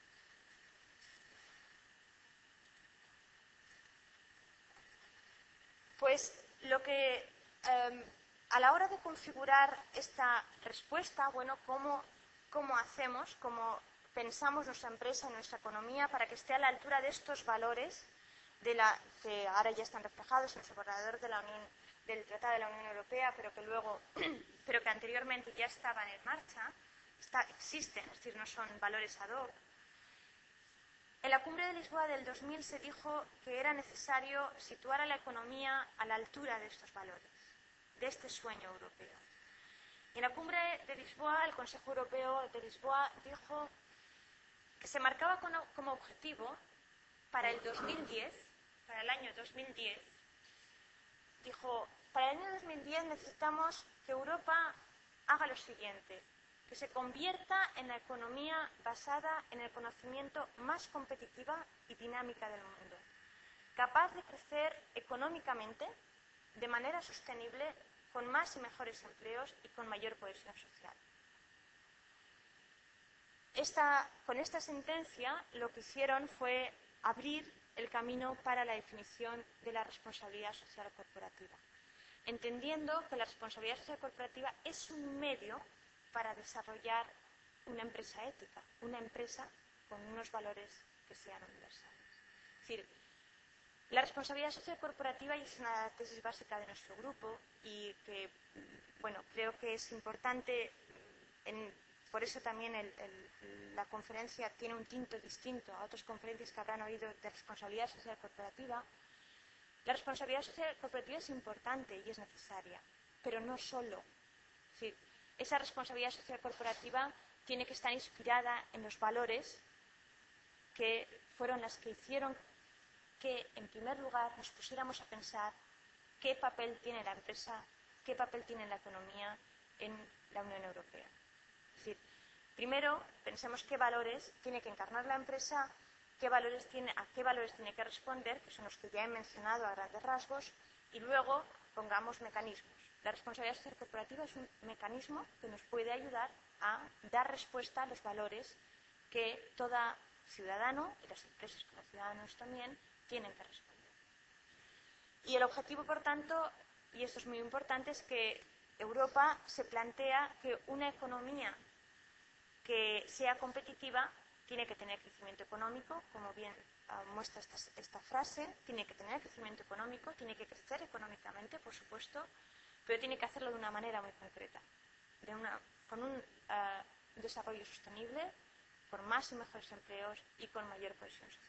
Pues lo que, eh, a la hora de configurar esta respuesta, bueno, ¿cómo, cómo hacemos, cómo pensamos nuestra empresa y nuestra economía para que esté a la altura de estos valores de la, que ahora ya están reflejados en el borrador de la Unión, del Tratado de la Unión Europea, pero que luego, pero que anteriormente ya estaban en marcha, está, existen, es decir, no son valores ad hoc? En la cumbre de Lisboa del dos mil se dijo que era necesario situar a la economía a la altura de estos valores, de este sueño europeo. Y en la cumbre de Lisboa, el Consejo Europeo de Lisboa dijo que se marcaba como objetivo para el dos mil diez, para el año dos mil diez, dijo, para el año dos mil diez necesitamos que Europa haga lo siguiente, que se convierta en la economía basada en el conocimiento más competitiva y dinámica del mundo, capaz de crecer económicamente de manera sostenible, con más y mejores empleos y con mayor cohesión social. Esta, con esta sentencia lo que hicieron fue abrir el camino para la definición de la responsabilidad social corporativa, entendiendo que la responsabilidad social corporativa es un medio para desarrollar una empresa ética, una empresa con unos valores que sean universales. Es decir, la responsabilidad social corporativa es una tesis básica de nuestro grupo y que, bueno, creo que es importante, en, por eso también el, el, la conferencia tiene un tinto distinto a otras conferencias que habrán oído de responsabilidad social corporativa. La responsabilidad social corporativa es importante y es necesaria, pero no solo. Es decir, esa responsabilidad social corporativa tiene que estar inspirada en los valores que fueron las que hicieron que, en primer lugar, nos pusiéramos a pensar qué papel tiene la empresa, qué papel tiene la economía en la Unión Europea. Es decir, primero pensemos qué valores tiene que encarnar la empresa, qué valores tiene, a qué valores tiene que responder, que son los que ya he mencionado a grandes rasgos, y luego pongamos mecanismos. La responsabilidad social corporativa es un mecanismo que nos puede ayudar a dar respuesta a los valores que todo ciudadano, y las empresas como ciudadanos también, tienen que responder. Y el objetivo, por tanto, y esto es muy importante, es que Europa se plantea que una economía que sea competitiva tiene que tener crecimiento económico, como bien uh, muestra esta, esta frase, tiene que tener crecimiento económico, tiene que crecer económicamente, por supuesto, pero tiene que hacerlo de una manera muy concreta, de una, con un uh, desarrollo sostenible, con más y mejores empleos y con mayor cohesión social.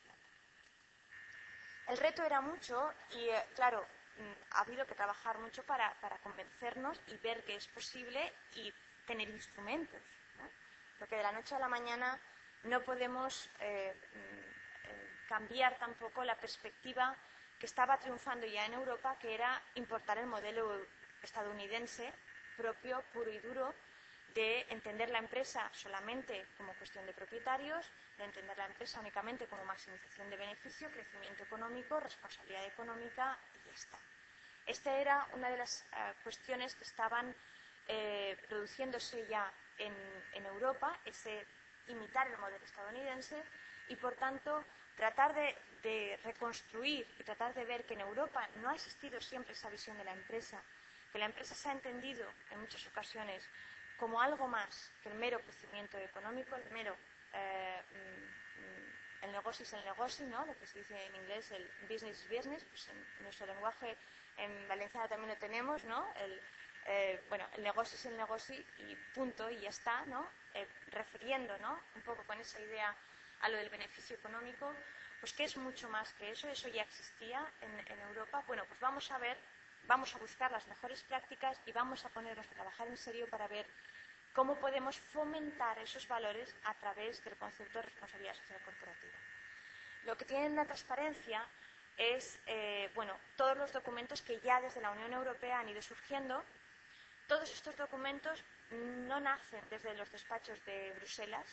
El reto era mucho y, eh, claro, ha habido que trabajar mucho para, para convencernos y ver que es posible y tener instrumentos, ¿no? Porque de la noche a la mañana no podemos eh, eh, cambiar tampoco la perspectiva que estaba triunfando ya en Europa, que era importar el modelo estadounidense propio, puro y duro, de entender la empresa solamente como cuestión de propietarios, de entender la empresa únicamente como maximización de beneficio, crecimiento económico, responsabilidad económica y ya está. Esta era una de las uh, cuestiones que estaban eh, produciéndose ya en, en Europa, ese imitar el modelo estadounidense y, por tanto, tratar de, de reconstruir y tratar de ver que en Europa no ha existido siempre esa visión de la empresa, que la empresa se ha entendido en muchas ocasiones como algo más que el mero crecimiento económico, el mero eh, el negocio es el negocio, ¿no? Lo que se dice en inglés, el business is business, pues en, en nuestro lenguaje en valenciano también lo tenemos, ¿no? El, eh, bueno, el negocio es el negocio y punto, y ya está, ¿no? Eh, refiriendo, ¿no? Un poco con esa idea a lo del beneficio económico, pues que es mucho más que eso, eso ya existía en, en Europa. Bueno, pues vamos a ver, vamos a buscar las mejores prácticas y vamos a ponernos a trabajar en serio para ver cómo podemos fomentar esos valores a través del concepto de responsabilidad social corporativa. Lo que tiene la transparencia es, eh, bueno, todos los documentos que ya desde la Unión Europea han ido surgiendo. Todos estos documentos no nacen desde los despachos de Bruselas.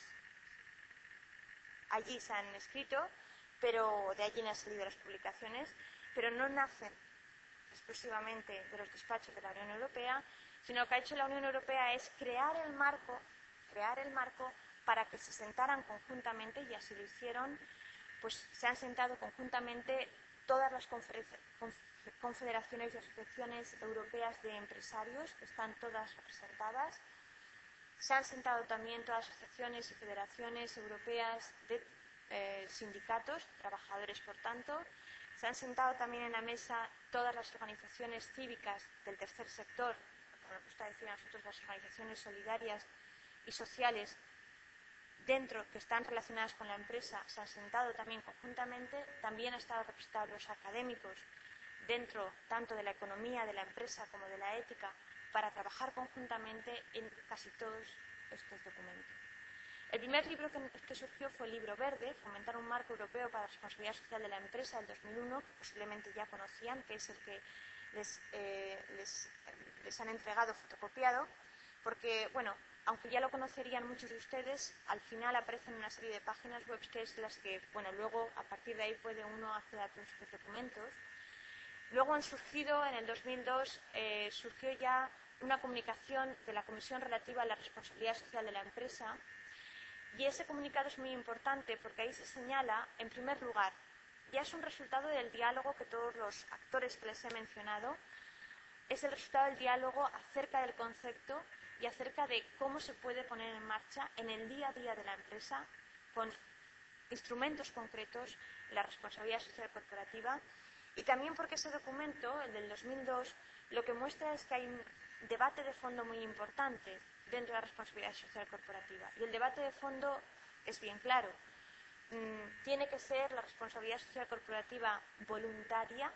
Allí se han escrito, pero de allí han salido las publicaciones, pero no nacen exclusivamente de los despachos de la Unión Europea, sino que ha hecho la Unión Europea es crear el marco, crear el marco para que se sentaran conjuntamente, y así lo hicieron, pues se han sentado conjuntamente todas las confederaciones y asociaciones europeas de empresarios, que están todas representadas. Se han sentado también todas las asociaciones y federaciones europeas de eh, sindicatos, trabajadores por tanto. Se han sentado también en la mesa todas las organizaciones cívicas del tercer sector, como nos gusta decir a nosotros, las organizaciones solidarias y sociales dentro que están relacionadas con la empresa se han sentado también conjuntamente, también han estado representados los académicos dentro tanto de la economía de la empresa como de la ética para trabajar conjuntamente en casi todos estos documentos. El primer libro que, que surgió fue el Libro Verde, Fomentar un marco europeo para la responsabilidad social de la empresa, del dos mil uno, que posiblemente ya conocían, que es el que les, eh, les, les han entregado fotocopiado, porque, bueno, aunque ya lo conocerían muchos de ustedes, al final aparecen una serie de páginas web que es las que, bueno, luego a partir de ahí puede uno acceder a todos estos documentos. Luego han surgido, en el dos mil dos, eh, surgió ya una comunicación de la Comisión relativa a la responsabilidad social de la empresa, y ese comunicado es muy importante porque ahí se señala, en primer lugar, ya es un resultado del diálogo que todos los actores que les he mencionado, es el resultado del diálogo acerca del concepto y acerca de cómo se puede poner en marcha en el día a día de la empresa con instrumentos concretos la responsabilidad social corporativa, y también porque ese documento, el del dos mil dos, lo que muestra es que hay un debate de fondo muy importante dentro de la responsabilidad social corporativa. Y el debate de fondo es bien claro. Mm, ¿Tiene que ser la responsabilidad social corporativa voluntaria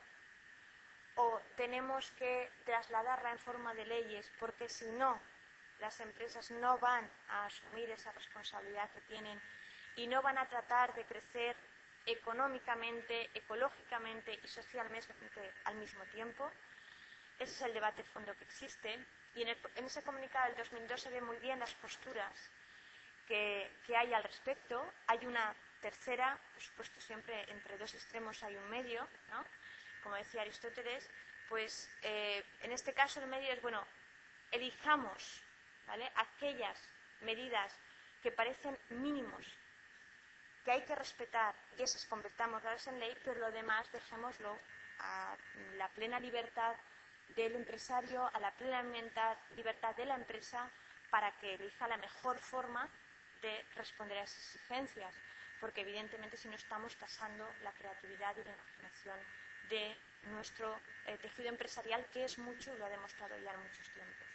o tenemos que trasladarla en forma de leyes? Porque si no, las empresas no van a asumir esa responsabilidad que tienen y no van a tratar de crecer económicamente, ecológicamente y socialmente al mismo tiempo. Ese es el debate de fondo que existe. Y en, el, en ese comunicado del dos mil dos se ven muy bien las posturas que, que hay al respecto. Hay una tercera, por supuesto siempre entre dos extremos hay un medio, ¿no? Como decía Aristóteles, pues eh, en este caso el medio es, bueno, elijamos, ¿vale?, aquellas medidas que parecen mínimos, que hay que respetar, y esas convertámoslas en ley, pero lo demás dejémoslo a la plena libertad del empresario, a la plena libertad de la empresa para que elija la mejor forma de responder a esas exigencias, porque evidentemente si no estamos tasando la creatividad y la imaginación de nuestro eh, tejido empresarial, que es mucho y lo ha demostrado ya en muchos tiempos.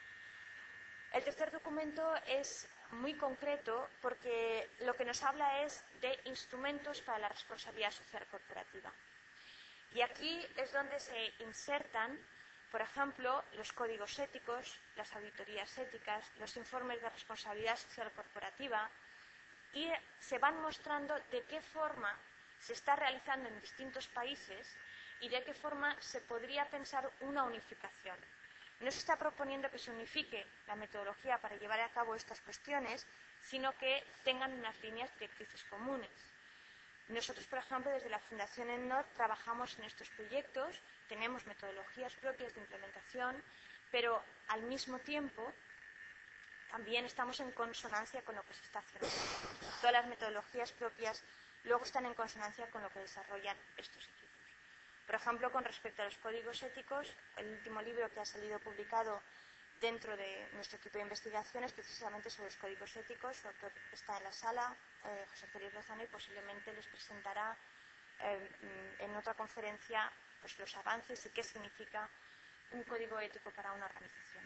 El tercer documento es muy concreto porque lo que nos habla es de instrumentos para la responsabilidad social corporativa. Y aquí es donde se insertan, por ejemplo, los códigos éticos, las auditorías éticas, los informes de responsabilidad social corporativa, y se van mostrando de qué forma se está realizando en distintos países y de qué forma se podría pensar una unificación. No se está proponiendo que se unifique la metodología para llevar a cabo estas cuestiones, sino que tengan unas líneas directrices comunes. Nosotros, por ejemplo, desde la Fundación ENNOR trabajamos en estos proyectos, tenemos metodologías propias de implementación, pero al mismo tiempo también estamos en consonancia con lo que se está haciendo. Todas las metodologías propias luego están en consonancia con lo que desarrollan estos equipos. Por ejemplo, con respecto a los códigos éticos, el último libro que ha salido publicado dentro de nuestro equipo de investigación es precisamente sobre los códigos éticos. Su autor está en la sala, eh, José Félix Lozano, y posiblemente les presentará eh, en otra conferencia pues, los avances y qué significa un código ético para una organización.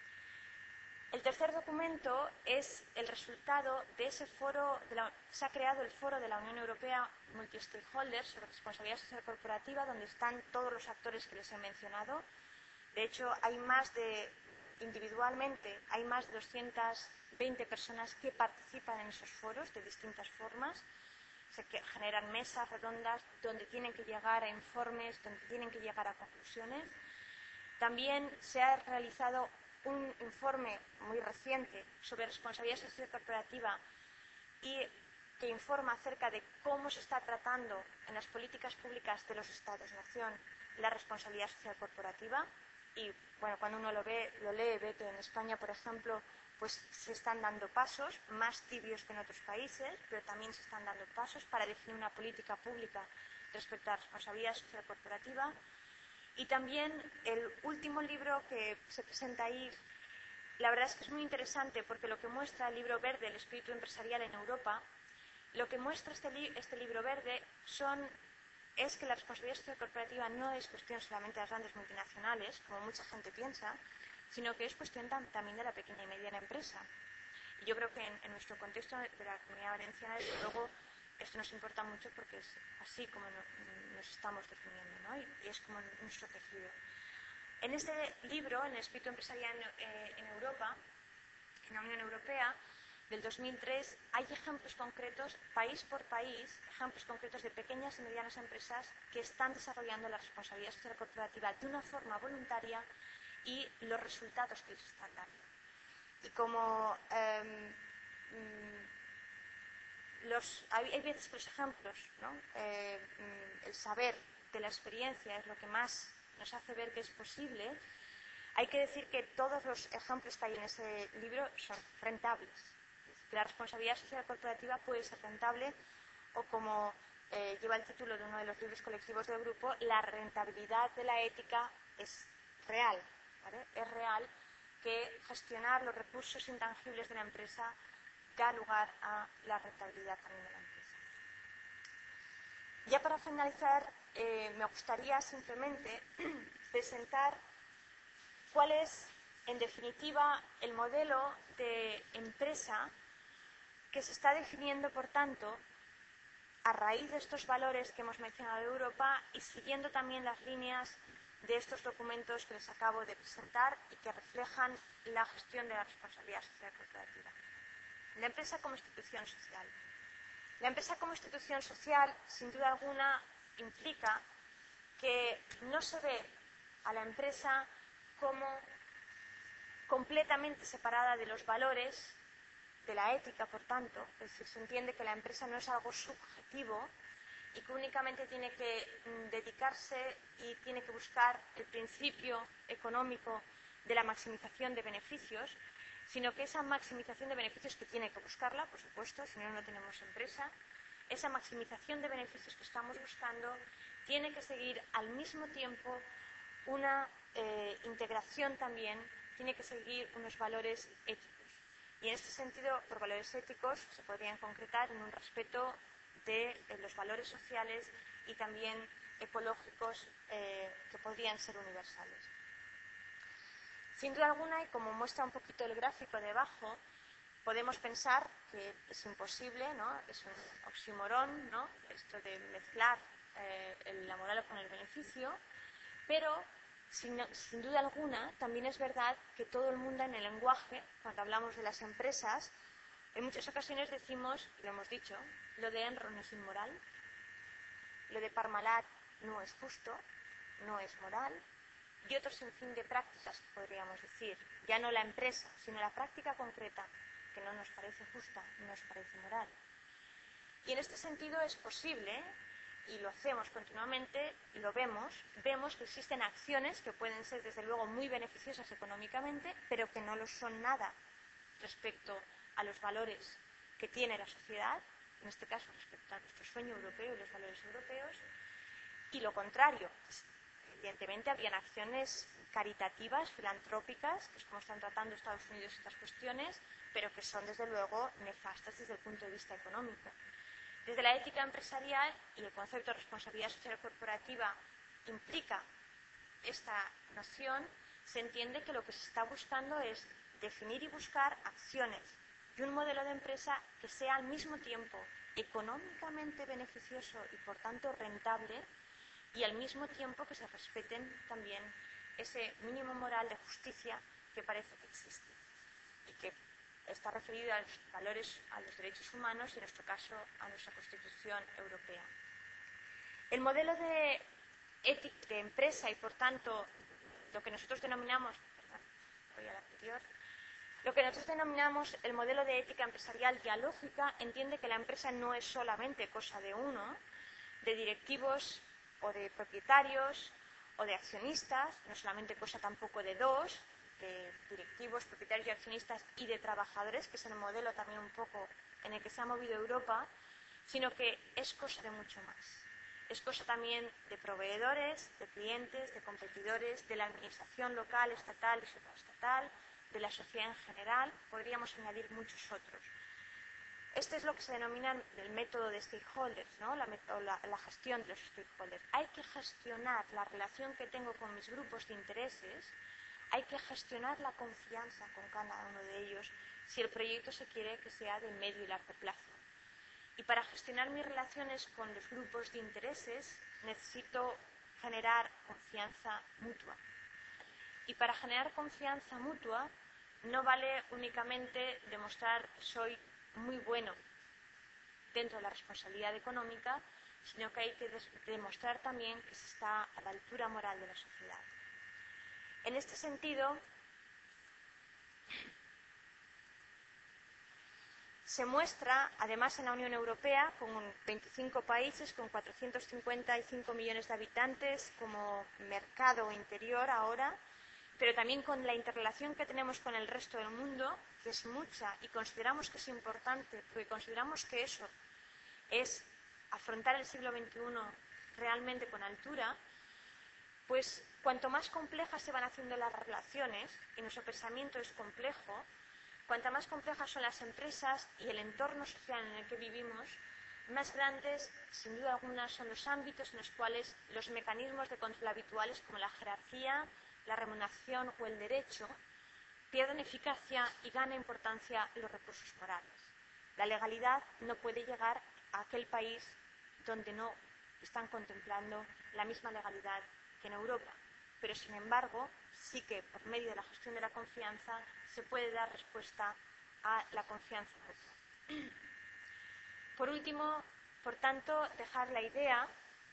El tercer documento es el resultado de ese foro, de la, se ha creado el foro de la Unión Europea Multi-Stakeholders sobre responsabilidad social corporativa, donde están todos los actores que les he mencionado. De hecho, hay más de, individualmente, hay más de doscientas veinte personas que participan en esos foros de distintas formas. Se generan mesas redondas donde tienen que llegar a informes, donde tienen que llegar a conclusiones. También se ha realizado un informe muy reciente sobre responsabilidad social corporativa y que informa acerca de cómo se está tratando en las políticas públicas de los Estados-nación la responsabilidad social corporativa. Y bueno, cuando uno lo ve, lo lee, ve que en España, por ejemplo, pues se están dando pasos, más tibios que en otros países, pero también se están dando pasos para definir una política pública respecto a la responsabilidad social corporativa. Y también el último libro que se presenta ahí, la verdad es que es muy interesante porque lo que muestra el libro verde, el espíritu empresarial en Europa, lo que muestra este, li este libro verde son, es que la responsabilidad social corporativa no es cuestión solamente de las grandes multinacionales, como mucha gente piensa, sino que es cuestión tam también de la pequeña y mediana empresa. Y yo creo que en, en nuestro contexto de la Comunidad Valenciana, desde luego, esto nos importa mucho porque es así como no, nos estamos definiendo, ¿no? Y, y es como nuestro tejido. En este libro, en el espíritu empresarial en, eh, en Europa, en la Unión Europea, del dos mil tres, hay ejemplos concretos, país por país, ejemplos concretos de pequeñas y medianas empresas que están desarrollando la responsabilidad social corporativa de una forma voluntaria y los resultados que les están dando. Y como eh, los, hay, hay veces que los ejemplos, ¿no? eh, el saber de la experiencia es lo que más nos hace ver que es posible, hay que decir que todos los ejemplos que hay en ese libro son rentables. La responsabilidad social corporativa puede ser rentable o, como eh, lleva el título de uno de los libros colectivos del grupo, la rentabilidad de la ética es real, ¿vale? Es real que gestionar los recursos intangibles de la empresa da lugar a la rentabilidad también de la empresa. Ya para finalizar, eh, me gustaría simplemente presentar cuál es, en definitiva, el modelo de empresa que se está definiendo, por tanto, a raíz de estos valores que hemos mencionado de Europa y siguiendo también las líneas de estos documentos que les acabo de presentar y que reflejan la gestión de la responsabilidad social corporativa. La empresa como institución social. La empresa como institución social, sin duda alguna, implica que no se ve a la empresa como completamente separada de los valores, de la ética, por tanto. Es decir, se entiende que la empresa no es algo subjetivo y que únicamente tiene que mm, dedicarse y tiene que buscar el principio económico de la maximización de beneficios, sino que esa maximización de beneficios, que tiene que buscarla, por supuesto, si no, no tenemos empresa, esa maximización de beneficios que estamos buscando tiene que seguir al mismo tiempo una eh, integración también, tiene que seguir unos valores éticos. Y en este sentido, por valores éticos se podrían concretar en un respeto de eh, los valores sociales y también ecológicos eh, que podrían ser universales. Sin duda alguna, y como muestra un poquito el gráfico debajo, podemos pensar que es imposible, ¿no? Es un oxímoron, ¿no? Esto de mezclar eh, la moral con el beneficio, pero sin, sin duda alguna también es verdad que todo el mundo en el lenguaje, cuando hablamos de las empresas, en muchas ocasiones decimos, y lo hemos dicho, lo de Enron es inmoral, lo de Parmalat no es justo, no es moral, y otro sinfín de prácticas que podríamos decir, ya no la empresa, sino la práctica concreta, que no nos parece justa, no nos parece moral. Y en este sentido es posible, y lo hacemos continuamente, y lo vemos, vemos que existen acciones que pueden ser desde luego muy beneficiosas económicamente, pero que no lo son nada respecto a los valores que tiene la sociedad, en este caso respecto a nuestro sueño europeo y los valores europeos, y lo contrario. Evidentemente habrían acciones caritativas, filantrópicas, que es como están tratando Estados Unidos estas cuestiones, pero que son desde luego nefastas desde el punto de vista económico. Desde la ética empresarial y el concepto de responsabilidad social corporativa implica esta noción, se entiende que lo que se está buscando es definir y buscar acciones y un modelo de empresa que sea al mismo tiempo económicamente beneficioso y por tanto rentable, y al mismo tiempo que se respeten también ese mínimo moral de justicia que parece que existe y que está referido a los valores, a los derechos humanos y en nuestro caso a nuestra Constitución Europea. El modelo de ética de empresa y por tanto lo que nosotros denominamos, perdón, voy a la anterior, lo que nosotros denominamos el modelo de ética empresarial dialógica entiende que la empresa no es solamente cosa de uno, de directivos o de propietarios o de accionistas, no solamente cosa tampoco de dos, de directivos, propietarios y accionistas y de trabajadores, que es el modelo también un poco en el que se ha movido Europa, sino que es cosa de mucho más. Es cosa también de proveedores, de clientes, de competidores, de la administración local, estatal y supraestatal, de la sociedad en general, podríamos añadir muchos otros. Este es lo que se denomina el método de stakeholders, ¿no? la, la, la gestión de los stakeholders. Hay que gestionar la relación que tengo con mis grupos de intereses hay que gestionar la confianza con cada uno de ellos si el proyecto se quiere que sea de medio y largo plazo. Y para gestionar mis relaciones con los grupos de intereses necesito generar confianza mutua. Y para generar confianza mutua no vale únicamente demostrar que soy muy bueno dentro de la responsabilidad económica, sino que hay que demostrar también que se está a la altura moral de la sociedad. En este sentido, se muestra, además, en la Unión Europea, con veinticinco países, con cuatrocientos cincuenta y cinco millones de habitantes, como mercado interior ahora, pero también con la interrelación que tenemos con el resto del mundo, que es mucha, y consideramos que es importante, porque consideramos que eso es afrontar el siglo veintiuno realmente con altura, pues cuanto más complejas se van haciendo las relaciones, y nuestro pensamiento es complejo, cuanto más complejas son las empresas y el entorno social en el que vivimos, más grandes, sin duda alguna, son los ámbitos en los cuales los mecanismos de control habituales, como la jerarquía, la remuneración o el derecho, pierden eficacia y gana importancia los recursos morales. La legalidad no puede llegar a aquel país donde no están contemplando la misma legalidad que en Europa. Pero, sin embargo, sí que por medio de la gestión de la confianza se puede dar respuesta a la confianza mutua. Por último, por tanto, dejar la idea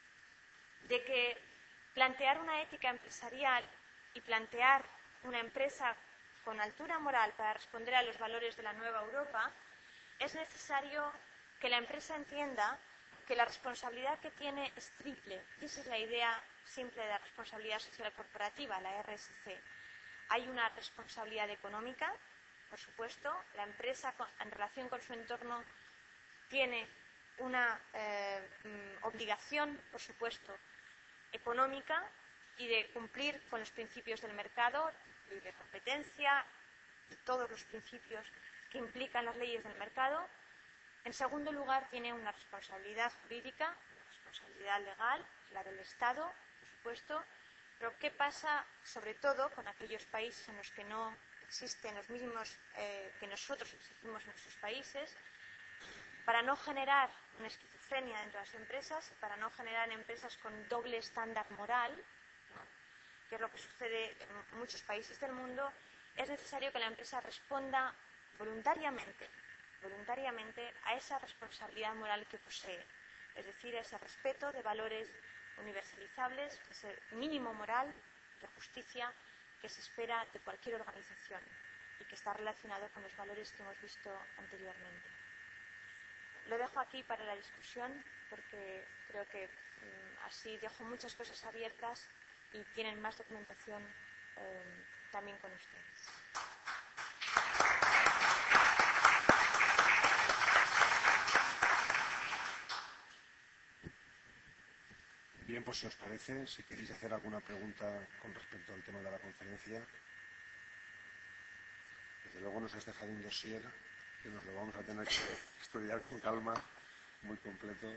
de que plantear una ética empresarial y plantear una empresa con altura moral para responder a los valores de la nueva Europa, es necesario que la empresa entienda que la responsabilidad que tiene es triple. Y esa es la idea simple de la responsabilidad social corporativa, la R S C. Hay una responsabilidad económica, por supuesto. La empresa, en relación con su entorno, tiene una eh, obligación, por supuesto, económica y de cumplir con los principios del mercado, libre competencia y todos los principios que implican las leyes del mercado. En segundo lugar, tiene una responsabilidad jurídica, una responsabilidad legal, la del Estado, por supuesto. Pero ¿qué pasa, sobre todo, con aquellos países en los que no existen los mismos eh, que nosotros exigimos en nuestros países? Para no generar una esquizofrenia dentro de las empresas, para no generar empresas con doble estándar moral, ¿no?, que es lo que sucede en muchos países del mundo, es necesario que la empresa responda voluntariamente, voluntariamente a esa responsabilidad moral que posee, es decir, a ese respeto de valores universalizables, ese mínimo moral de justicia que se espera de cualquier organización y que está relacionado con los valores que hemos visto anteriormente. Lo dejo aquí para la discusión porque creo que mm, así dejo muchas cosas abiertas y tienen más documentación eh, también con ustedes. Bien, pues si os parece, si queréis hacer alguna pregunta con respecto al tema de la conferencia, desde luego nos has dejado un dossier que nos lo vamos a tener que estudiar con calma, muy completo.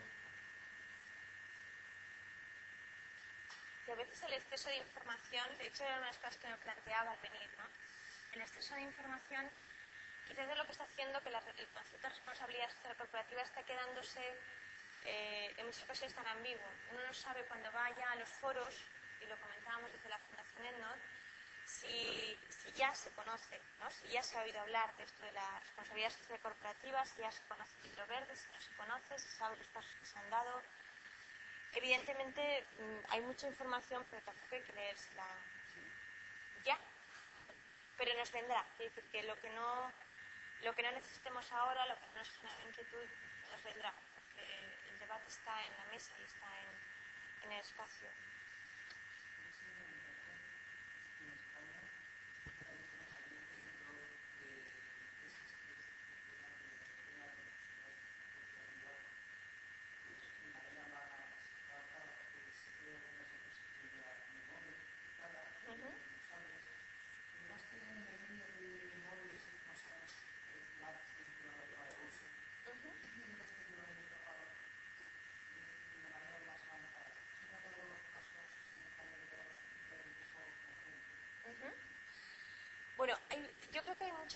Y a veces el exceso de información, de hecho era una de las cosas que me planteaba al venir, ¿no? El exceso de información quizás es lo que está haciendo que la, el concepto de responsabilidad social corporativa esté quedándose eh, en muchas ocasiones tan ambiguo. Uno no sabe cuando vaya a los foros, y lo comentábamos desde la Fundación EndNote, si, si ya se conoce, ¿no?, si ya se ha oído hablar de esto de la responsabilidad social corporativa, si ya se conoce el libro verde, si no se conoce, si se sabe los pasos que se han dado. Evidentemente hay mucha información, pero tampoco hay que leérsela ya. Pero nos vendrá. Es decir, que lo que no, lo que no necesitemos ahora, lo que no nos genera inquietud, nos vendrá. Porque el debate está en la mesa y está en, en el espacio. Uh-huh.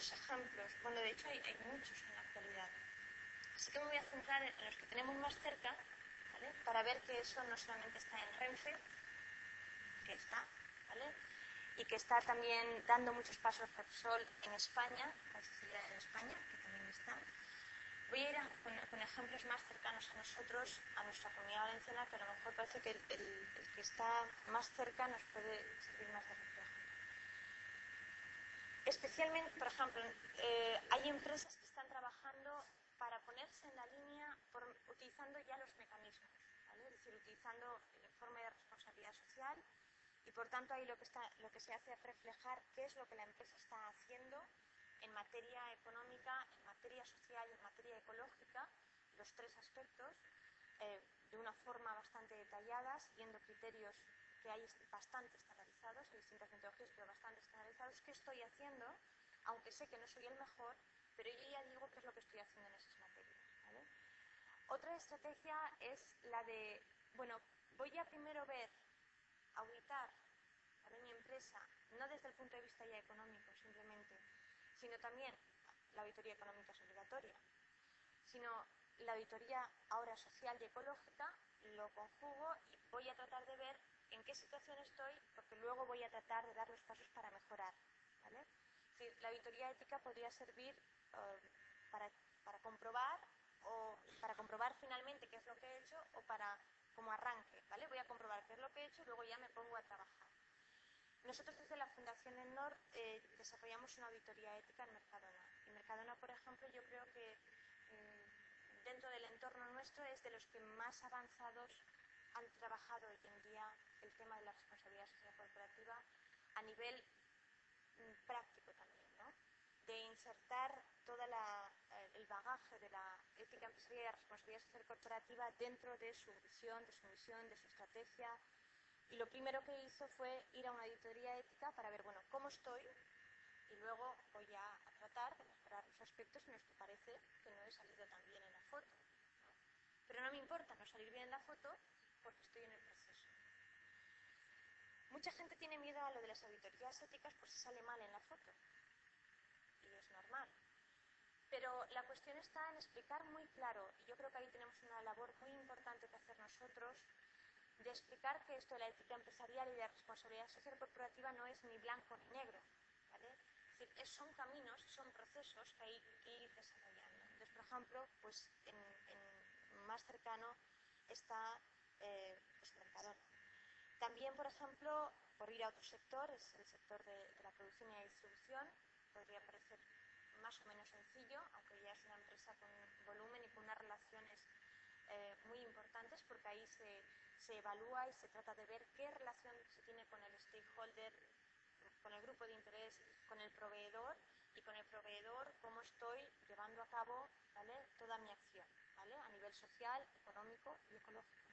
muchos ejemplos, bueno, de hecho hay, hay muchos en la actualidad. Así que me voy a centrar en los que tenemos más cerca, ¿vale? Para ver que eso no solamente está en Renfe, que está, ¿vale? Y que está también dando muchos pasos Repsol en España, en España, que también está. Voy a ir a, con, con ejemplos más cercanos a nosotros, a nuestra comunidad valenciana, que a lo mejor parece que el, el, el que está más cerca nos puede servir más de reflejo. Especialmente, por ejemplo, eh, hay empresas que están trabajando para ponerse en la línea por, utilizando ya los mecanismos, ¿vale? Es decir, utilizando el informe de responsabilidad social y, por tanto, ahí lo que, está, lo que se hace es reflejar qué es lo que la empresa está haciendo en materia económica, en materia social y en materia ecológica, los tres aspectos, eh, de una forma bastante detallada, siguiendo criterios que hay bastante estandarizados, hay distintas metodologías, pero bastante estandarizados. ¿Qué estoy haciendo? Aunque sé que no soy el mejor, pero yo ya digo qué es lo que estoy haciendo en esas materias, ¿vale? Otra estrategia es la de, bueno, voy a primero ver, auditar, ¿vale?, mi empresa, no desde el punto de vista ya económico simplemente, sino también la auditoría económica es obligatoria, sino la auditoría ahora social y ecológica, lo conjugo y voy a tratar de ver en qué situación estoy, porque luego voy a tratar de dar los pasos para mejorar, ¿vale? Es decir, la auditoría ética podría servir uh, para, para comprobar o para comprobar finalmente qué es lo que he hecho o para como arranque, ¿vale? Voy a comprobar qué es lo que he hecho y luego ya me pongo a trabajar. Nosotros desde la Fundación ENNOR eh, desarrollamos una auditoría ética en Mercadona. Y Mercadona, por ejemplo, yo creo que mmm, dentro del entorno nuestro es de los que más avanzados han trabajado hoy en día el tema de la responsabilidad social corporativa a nivel mmm, práctico también, ¿no? De insertar todo el bagaje de la ética empresarial y la responsabilidad social corporativa dentro de su visión, de su misión, de su estrategia. Y lo primero que hizo fue ir a una auditoría ética para ver, bueno, cómo estoy, y luego voy a, a tratar de mejorar los aspectos en los que parece que no he salido tan bien en la foto, ¿no? Pero no me importa no salir bien en la foto porque estoy en el proceso. Mucha gente tiene miedo a lo de las auditorías éticas por si sale mal en la foto, y es normal. Pero la cuestión está en explicar muy claro, y yo creo que ahí tenemos una labor muy importante que hacer nosotros, de explicar que esto de la ética empresarial y de la responsabilidad social corporativa no es ni blanco ni negro, ¿vale? Es decir, es, son caminos, son procesos que hay que ir desarrollando. Entonces, por ejemplo, pues en, en más cercano está eh, pues Mercadona. También, por ejemplo, por ir a otro sector, es el sector de, de la producción y la distribución. Podría parecer más o menos sencillo, aunque ya es una empresa con volumen y con unas relaciones Eh, muy importantes, porque ahí se, se evalúa y se trata de ver qué relación se tiene con el stakeholder, con el grupo de interés, con el proveedor, y con el proveedor cómo estoy llevando a cabo, ¿vale?, toda mi acción, ¿vale?, a nivel social, económico y ecológico.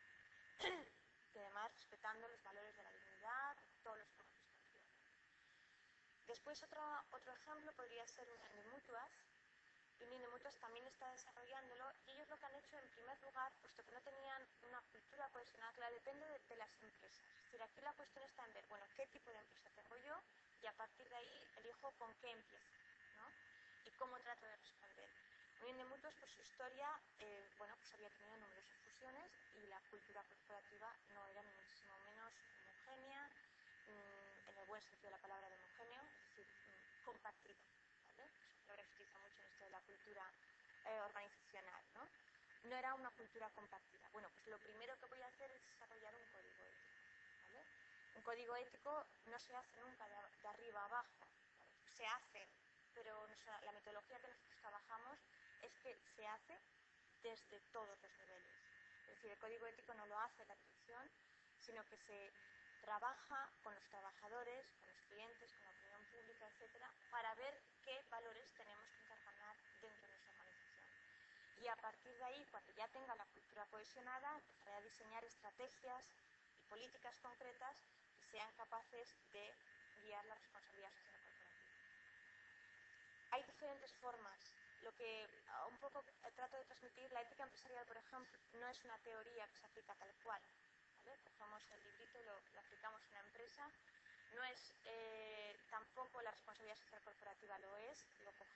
Y además respetando los valores de la dignidad, todos los procesos que quiero. Después otra, otro ejemplo podría ser Unión de Mutuas. Y Unión de Mutuas también está desarrollándolo, y ellos lo que han hecho en primer lugar, puesto que no tenían una cultura cohesionada clara, depende de, de las empresas. Es decir, aquí la cuestión está en ver, bueno, qué tipo de empresa tengo yo, y a partir de ahí elijo con qué empiezo, ¿no?, y cómo trato de responder. Unión de Mutuas, por su historia, eh, bueno, pues había tenido numerosas fusiones y la cultura corporativa no era ni muchísimo menos homogénea, mmm, en el buen sentido de la palabra de homogéneo, es decir, mmm, compartido. ¿Vale? Esa palabra se utiliza mucho en esto de la cultura eh, organizacional, ¿no? No era una cultura compartida. Bueno, pues lo primero que voy a hacer es desarrollar un código ético, ¿vale? Un código ético no se hace nunca de, de arriba a abajo, ¿vale? Se hace, pero nuestra, la metodología que nosotros trabajamos es que se hace desde todos los niveles. Es decir, el código ético no lo hace la dirección, sino que se trabaja con los trabajadores, con los clientes, con la opinión pública, etcétera, para ver qué valores tenemos que encarnar dentro de nuestra organización. Y a partir de ahí, cuando ya tenga la cultura cohesionada, empezaré a diseñar estrategias y políticas concretas que sean capaces de guiar la responsabilidad social corporativa. Hay diferentes formas. Lo que un poco trato de transmitir, la ética empresarial, por ejemplo, no es una teoría que se aplica tal cual. ¿Vale? Cogemos el librito y lo, lo aplicamos en la empresa. No es eh, tampoco la responsabilidad social corporativa, lo es, lo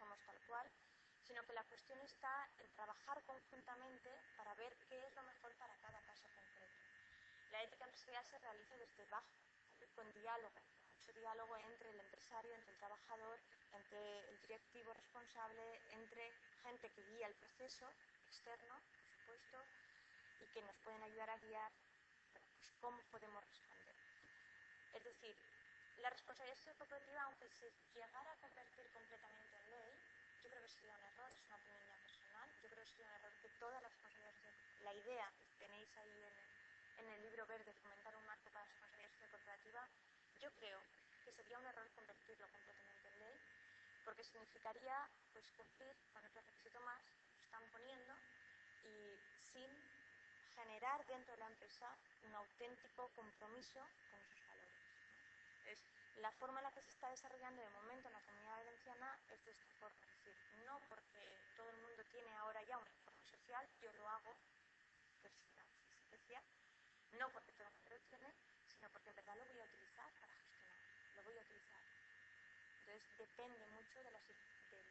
sino que la cuestión está en trabajar conjuntamente para ver qué es lo mejor para cada caso concreto. La ética empresarial se realiza desde abajo, ¿vale? Con diálogo, mucho diálogo entre el empresario, entre el trabajador, entre el directivo responsable, entre gente que guía el proceso externo, por supuesto, y que nos pueden ayudar a guiar, bueno, pues cómo podemos responder. Es decir, la responsabilidad social corporativa, aunque se llegara a convertir completamente en ley, yo creo que sería un error, es una opinión ya personal, yo creo que sería un error que toda la responsabilidad social, la idea que tenéis ahí en el, en el libro verde, fomentar un marco para la responsabilidad social corporativa, yo creo que sería un error convertirlo completamente en ley, porque significaría pues cumplir con otro requisito más que están poniendo y sin generar dentro de la empresa un auténtico compromiso con esos valores, ¿no? Es la forma en la que se está desarrollando de momento en la Comunidad Valenciana es de esta forma, es decir, no porque todo el mundo tiene ahora ya una informe social, yo lo hago, que es una exigencia, no porque todo el mundo lo tiene, sino porque en verdad lo voy a utilizar para gestionar, lo voy a utilizar. Entonces depende mucho de, las, del, del,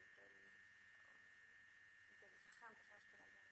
de los ejemplos a los que vayan.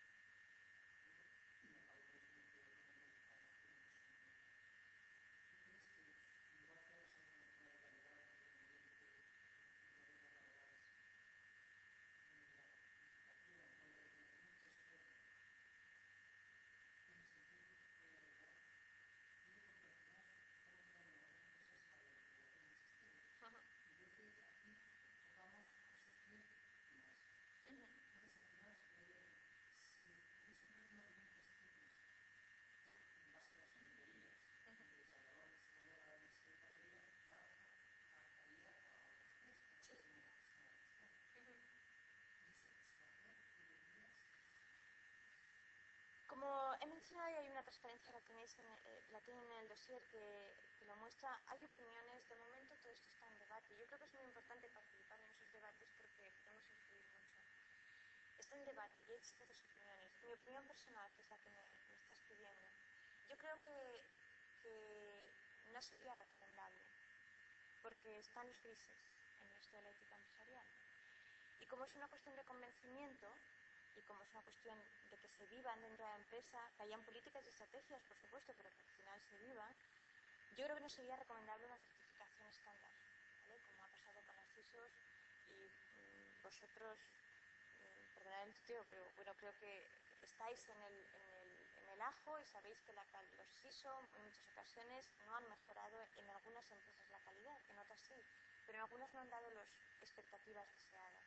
Como he mencionado, y hay una transparencia, la, tenéis en, eh, la tienen en el dossier que, que lo muestra, hay opiniones, de momento todo esto está en debate. Yo creo que es muy importante participar en esos debates porque podemos influir mucho. Está en debate y hay distintas opiniones. Mi opinión personal, que es la que me, me estás pidiendo, yo creo que, que no sería recomendable porque están los grises en esto de la ética empresarial. Y como es una cuestión de convencimiento, y como es una cuestión de que se vivan dentro de la empresa, que hayan políticas y estrategias, por supuesto, pero que al final se vivan, yo creo que no sería recomendable una certificación estándar, ¿vale? Como ha pasado con las I S Os y mmm, vosotros, mmm, perdonad el tuteo, pero bueno, creo que estáis en el, en el, en el ajo y sabéis que la, los I S O en muchas ocasiones no han mejorado en algunas empresas la calidad, en otras sí, pero en algunas no han dado las expectativas deseadas.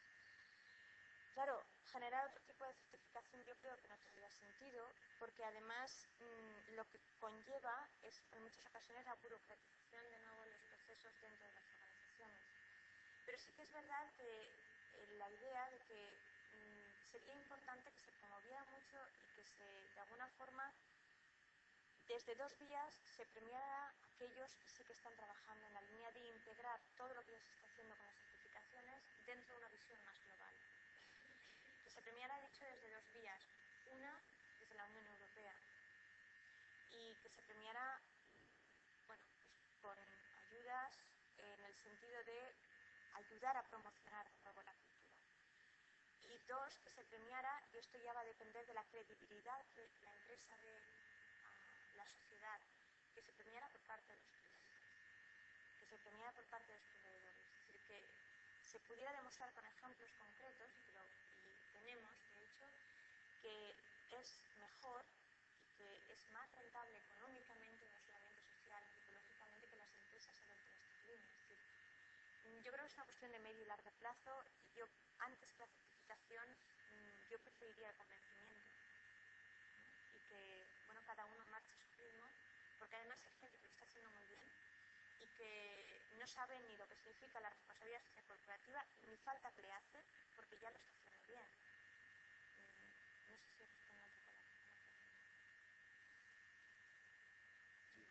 Claro, generar otro tipo de certificación yo creo que no tendría sentido, porque además mmm, lo que conlleva es en muchas ocasiones la burocratización de nuevo en los procesos dentro de las organizaciones. Pero sí que es verdad que eh, la idea de que mmm, sería importante que se promoviera mucho y que se, de alguna forma, desde dos vías se premiara a aquellos que sí que están trabajando en la línea de integrar todo lo que ya se está haciendo con las certificaciones dentro de una visión más global. Que se premiara, dicho, desde dos vías. Una, desde la Unión Europea. Y que se premiara, bueno, pues con ayudas en el sentido de ayudar a promocionar de nuevo la cultura. Y dos, que se premiara, y esto ya va a depender de la credibilidad que la empresa dé a la sociedad, que se premiara por parte de los clientes, que se premiara por parte de los proveedores. Es decir, que se pudiera demostrar con ejemplos concretos, y, lo, y tenemos, de hecho, que es mejor y que es más rentable económicamente, no solamente social y ecológicamente, que las empresas adopten estas líneas. Es decir, yo creo que es una cuestión de medio y largo plazo, y yo, antes que la certificación, yo preferiría el convencimiento, ¿no? Y que, bueno, cada uno marche a su ritmo, porque además hay gente que lo está haciendo muy bien y que no sabe ni lo que significa la responsabilidad social corporativa, ni falta que le hace, porque ya lo está haciendo bien. No sé si respondo un poco a la pregunta. Sí.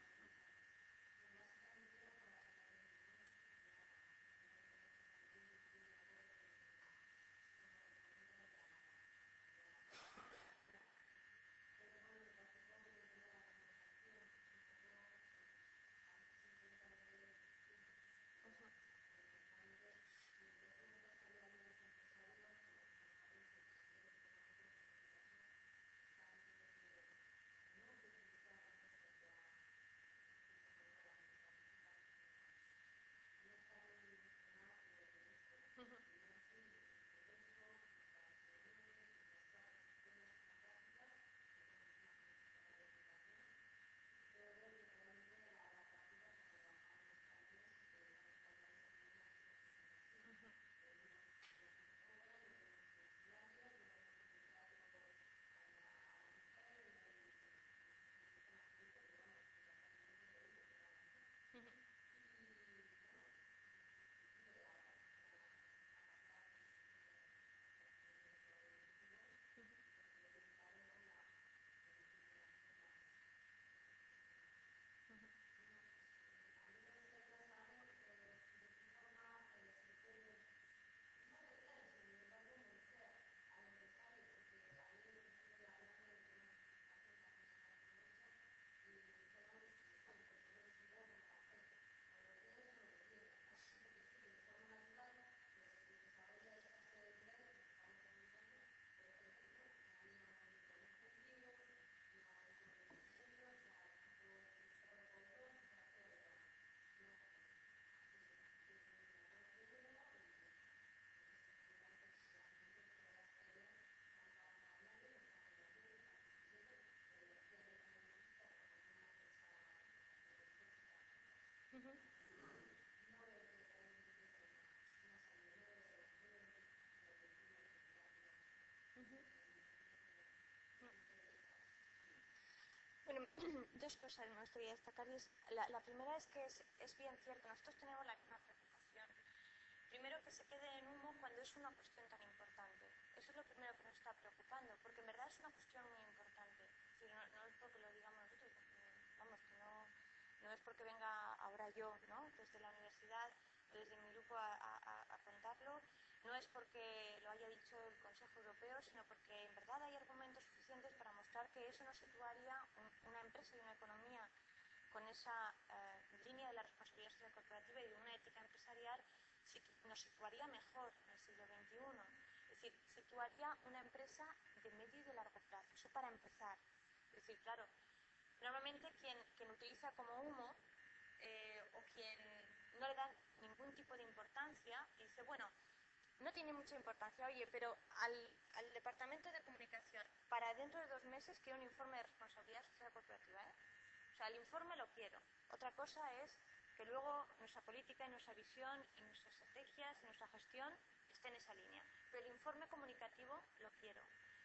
dos cosas me gustaría destacar. Y es, la, la primera es que es, es bien cierto, nosotros tenemos la misma preocupación. Primero, que se quede en humo cuando es una cuestión tan importante. Eso es lo primero que nos está preocupando, porque en verdad es una cuestión muy importante. Es decir, no, no es porque lo digamos nosotros, vamos, que no, no es porque venga ahora yo, ¿no?, desde la universidad o desde mi grupo a, a, a contarlo, no es porque lo haya dicho el Consejo Europeo, sino porque en verdad hay argumentos suficientes para mostrar que eso nos situaría un, una empresa y una economía con esa eh, línea de la responsabilidad social corporativa y de una ética empresarial, nos situaría mejor en el siglo veintiuno. Es decir, situaría una empresa de medio y de largo plazo. Eso para empezar. Es decir, claro, normalmente quien, quien utiliza como humo eh, o quien no le da ningún tipo de importancia y dice, bueno, no tiene mucha importancia, oye, pero al, al Departamento de Comunicación, para dentro de dos meses quiero un informe de responsabilidad social corporativa, ¿eh? O sea, el informe lo quiero. Otra cosa es que luego nuestra política y nuestra visión y nuestras estrategias y nuestra gestión esté en esa línea. Pero el informe comunicativo lo quiero.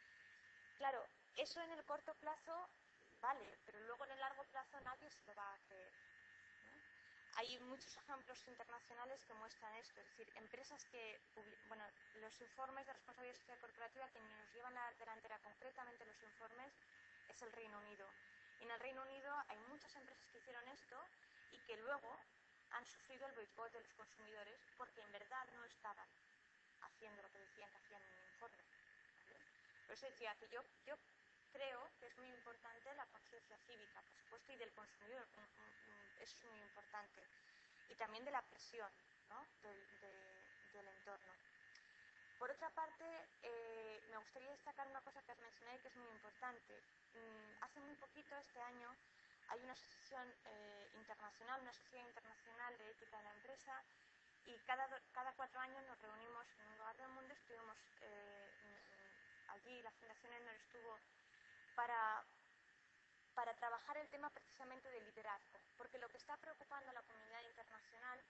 Claro, eso en el corto plazo vale, pero luego en el largo plazo nadie se lo va a creer, ¿no? Hay muchos ejemplos internacionales que muestran esto, es decir, empresas que, bueno, los informes de responsabilidad social corporativa, quienes nos llevan a la delantera concretamente los informes, es el Reino Unido. Y en el Reino Unido hay muchas empresas que hicieron esto y que luego han sufrido el boicot de los consumidores porque en verdad no estaban haciendo lo que decían que hacían en el informe, ¿vale? Por eso decía que yo, yo creo que es muy importante la conciencia cívica, por supuesto, y del consumidor, eso es muy importante. Y también de la presión, ¿no?, del, de, del entorno. Por otra parte, eh, me gustaría destacar una cosa que has mencionado y que es muy importante. Mm, hace muy poquito, este año, hay una asociación eh, internacional, una sociedad internacional de ética de la empresa, y cada, cada cuatro años nos reunimos en un lugar del mundo. Estuvimos eh, allí, la Fundación Enor estuvo para, para trabajar el tema precisamente del liderazgo, porque lo que está preocupando a la comunidad internacional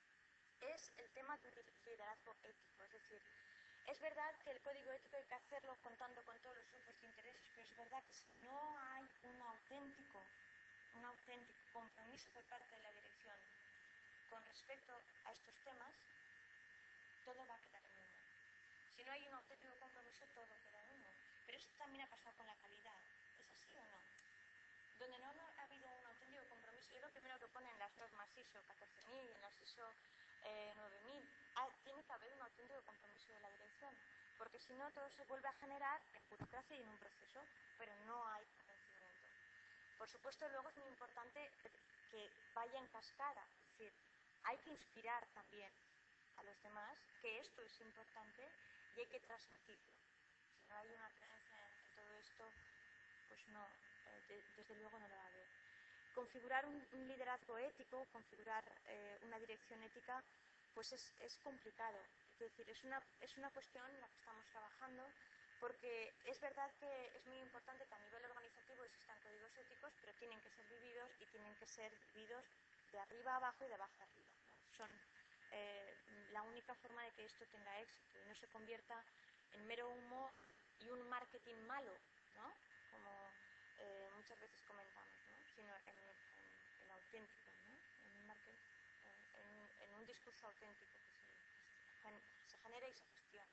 es el tema del liderazgo ético. Es decir, es verdad que el código ético hay que hacerlo contando con todos los grupos de intereses, pero es verdad que si no hay un auténtico, un auténtico compromiso por parte de la dirección con respecto a estos temas, todo va a quedar en humo. Si no hay un auténtico compromiso, todo queda en humo. Pero eso también ha pasado con la calidad. ¿Es así o no? Donde no, no ha habido un auténtico compromiso, yo lo primero que pone en las normas I S O catorce mil y en las I S O eh, nueve mil, ah, tiene que haber un auténtico compromiso de la dirección, porque si no todo se vuelve a generar en burocracia y en un proceso, pero no hay convencimiento. Por supuesto, luego es muy importante que vaya en cascada, es decir, hay que inspirar también a los demás que esto es importante y hay que transmitirlo. Si no hay una creencia en todo esto, pues no, eh, de, desde luego no lo va a haber. Configurar un, un liderazgo ético, configurar eh, una dirección ética, pues es, es complicado. Es decir, es una, es una cuestión en la que estamos trabajando, porque es verdad que es muy importante que a nivel organizativo existan códigos éticos, pero tienen que ser vividos y tienen que ser vividos de arriba a abajo y de abajo a arriba, ¿no? Son eh, la única forma de que esto tenga éxito y no se convierta en mero humo y un marketing malo, ¿no?, como eh, muchas veces comentamos, ¿no?, sino en, en, en auténtico, ¿no?, en un, market, en, en un discurso auténtico que se, que se genera y se gestiona.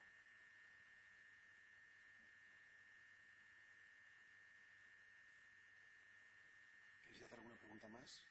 ¿Queréis hacer alguna pregunta más?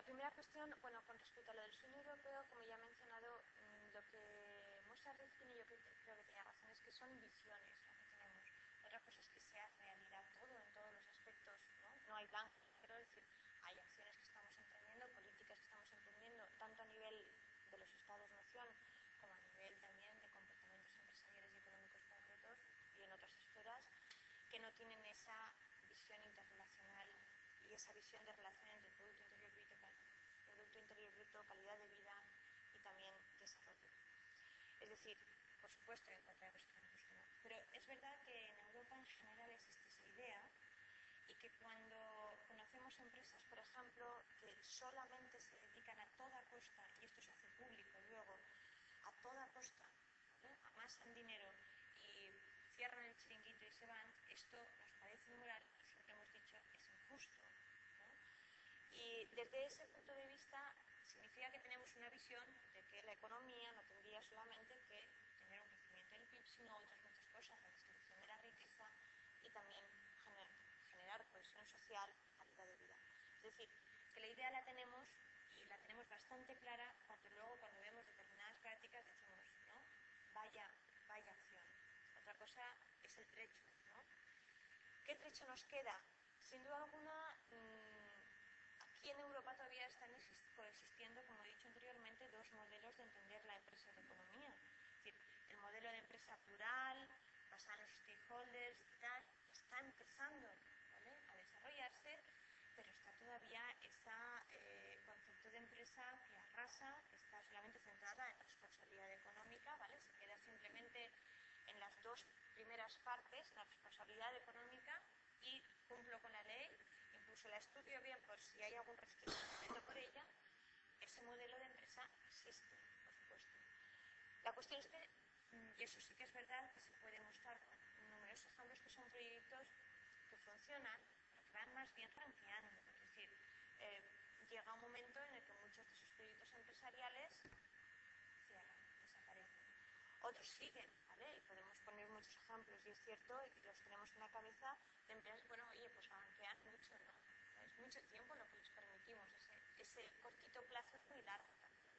primera cuestión, bueno, con respecto a lo del sueño europeo, como ya he mencionado, lo que muestra Rifkin, y yo creo que tenía razón, es que son visiones las que tenemos. Otra cosa es que sea realidad todo, en todos los aspectos, ¿no? No hay blanco ni negro, es decir, hay acciones que estamos emprendiendo, políticas que estamos emprendiendo, tanto a nivel de los estados-nación como a nivel también de comportamientos empresariales y económicos concretos y en otras esferas, que no tienen esa visión interrelacional y esa visión de relación entre el Producto Interior Bruto, Producto Interior Bruto, calidad de vida y también desarrollo. Es decir, por supuesto, encontramos ejemplos que no. Pero es verdad que en Europa en general existe esa idea y que cuando conocemos empresas, por ejemplo, que solamente se dedican a toda costa, y esto se hace público luego, a toda costa, ¿vale? Amasan dinero y cierran el chiringuito y se van, esto nos parece inmoral, y siempre hemos dicho es injusto, ¿no? Y desde ese punto de vista significa que tenemos una visión de que la economía no tendría solamente que tener un crecimiento del P I B, sino otras muchas cosas, la distribución de la riqueza y también generar, generar cohesión social, calidad de vida. Es decir, que la idea la tenemos y la tenemos bastante clara, porque luego cuando vemos determinadas prácticas decimos, ¿no? Vaya, vaya acción. Otra cosa es el trecho, ¿no? ¿Qué trecho nos queda? Sin duda alguna, mmm, aquí en Europa todavía están coexistiendo, como he dicho anteriormente, dos modelos de entender la empresa y la economía. Es decir, el modelo de empresa plural, basado en los stakeholders y tal, está empezando, ¿vale?, a desarrollarse, pero está todavía ese eh, concepto de empresa que arrasa, que está solamente centrada en responsabilidad económica, ¿vale? Se queda simplemente en las dos primeras partes, la responsabilidad económica y cumplo con la ley, incluso la estudio bien por si hay algún respeto por ella. Ese modelo de empresa existe, por supuesto. La cuestión es que, y eso sí que es verdad, que se puede mostrar con numerosos ejemplos, que son proyectos que funcionan, pero que van más bien ranqueando. Es decir, eh, llega un momento en el que muchos de esos proyectos empresariales cierran, desaparecen. Otros siguen, ¿vale? Y podemos poner muchos ejemplos, y es cierto, y los tenemos en la cabeza, de empresas, bueno, oye, pues ranquean mucho, ¿no? Es mucho tiempo lo que les permitimos, ese, ese cortito plazo es muy largo también.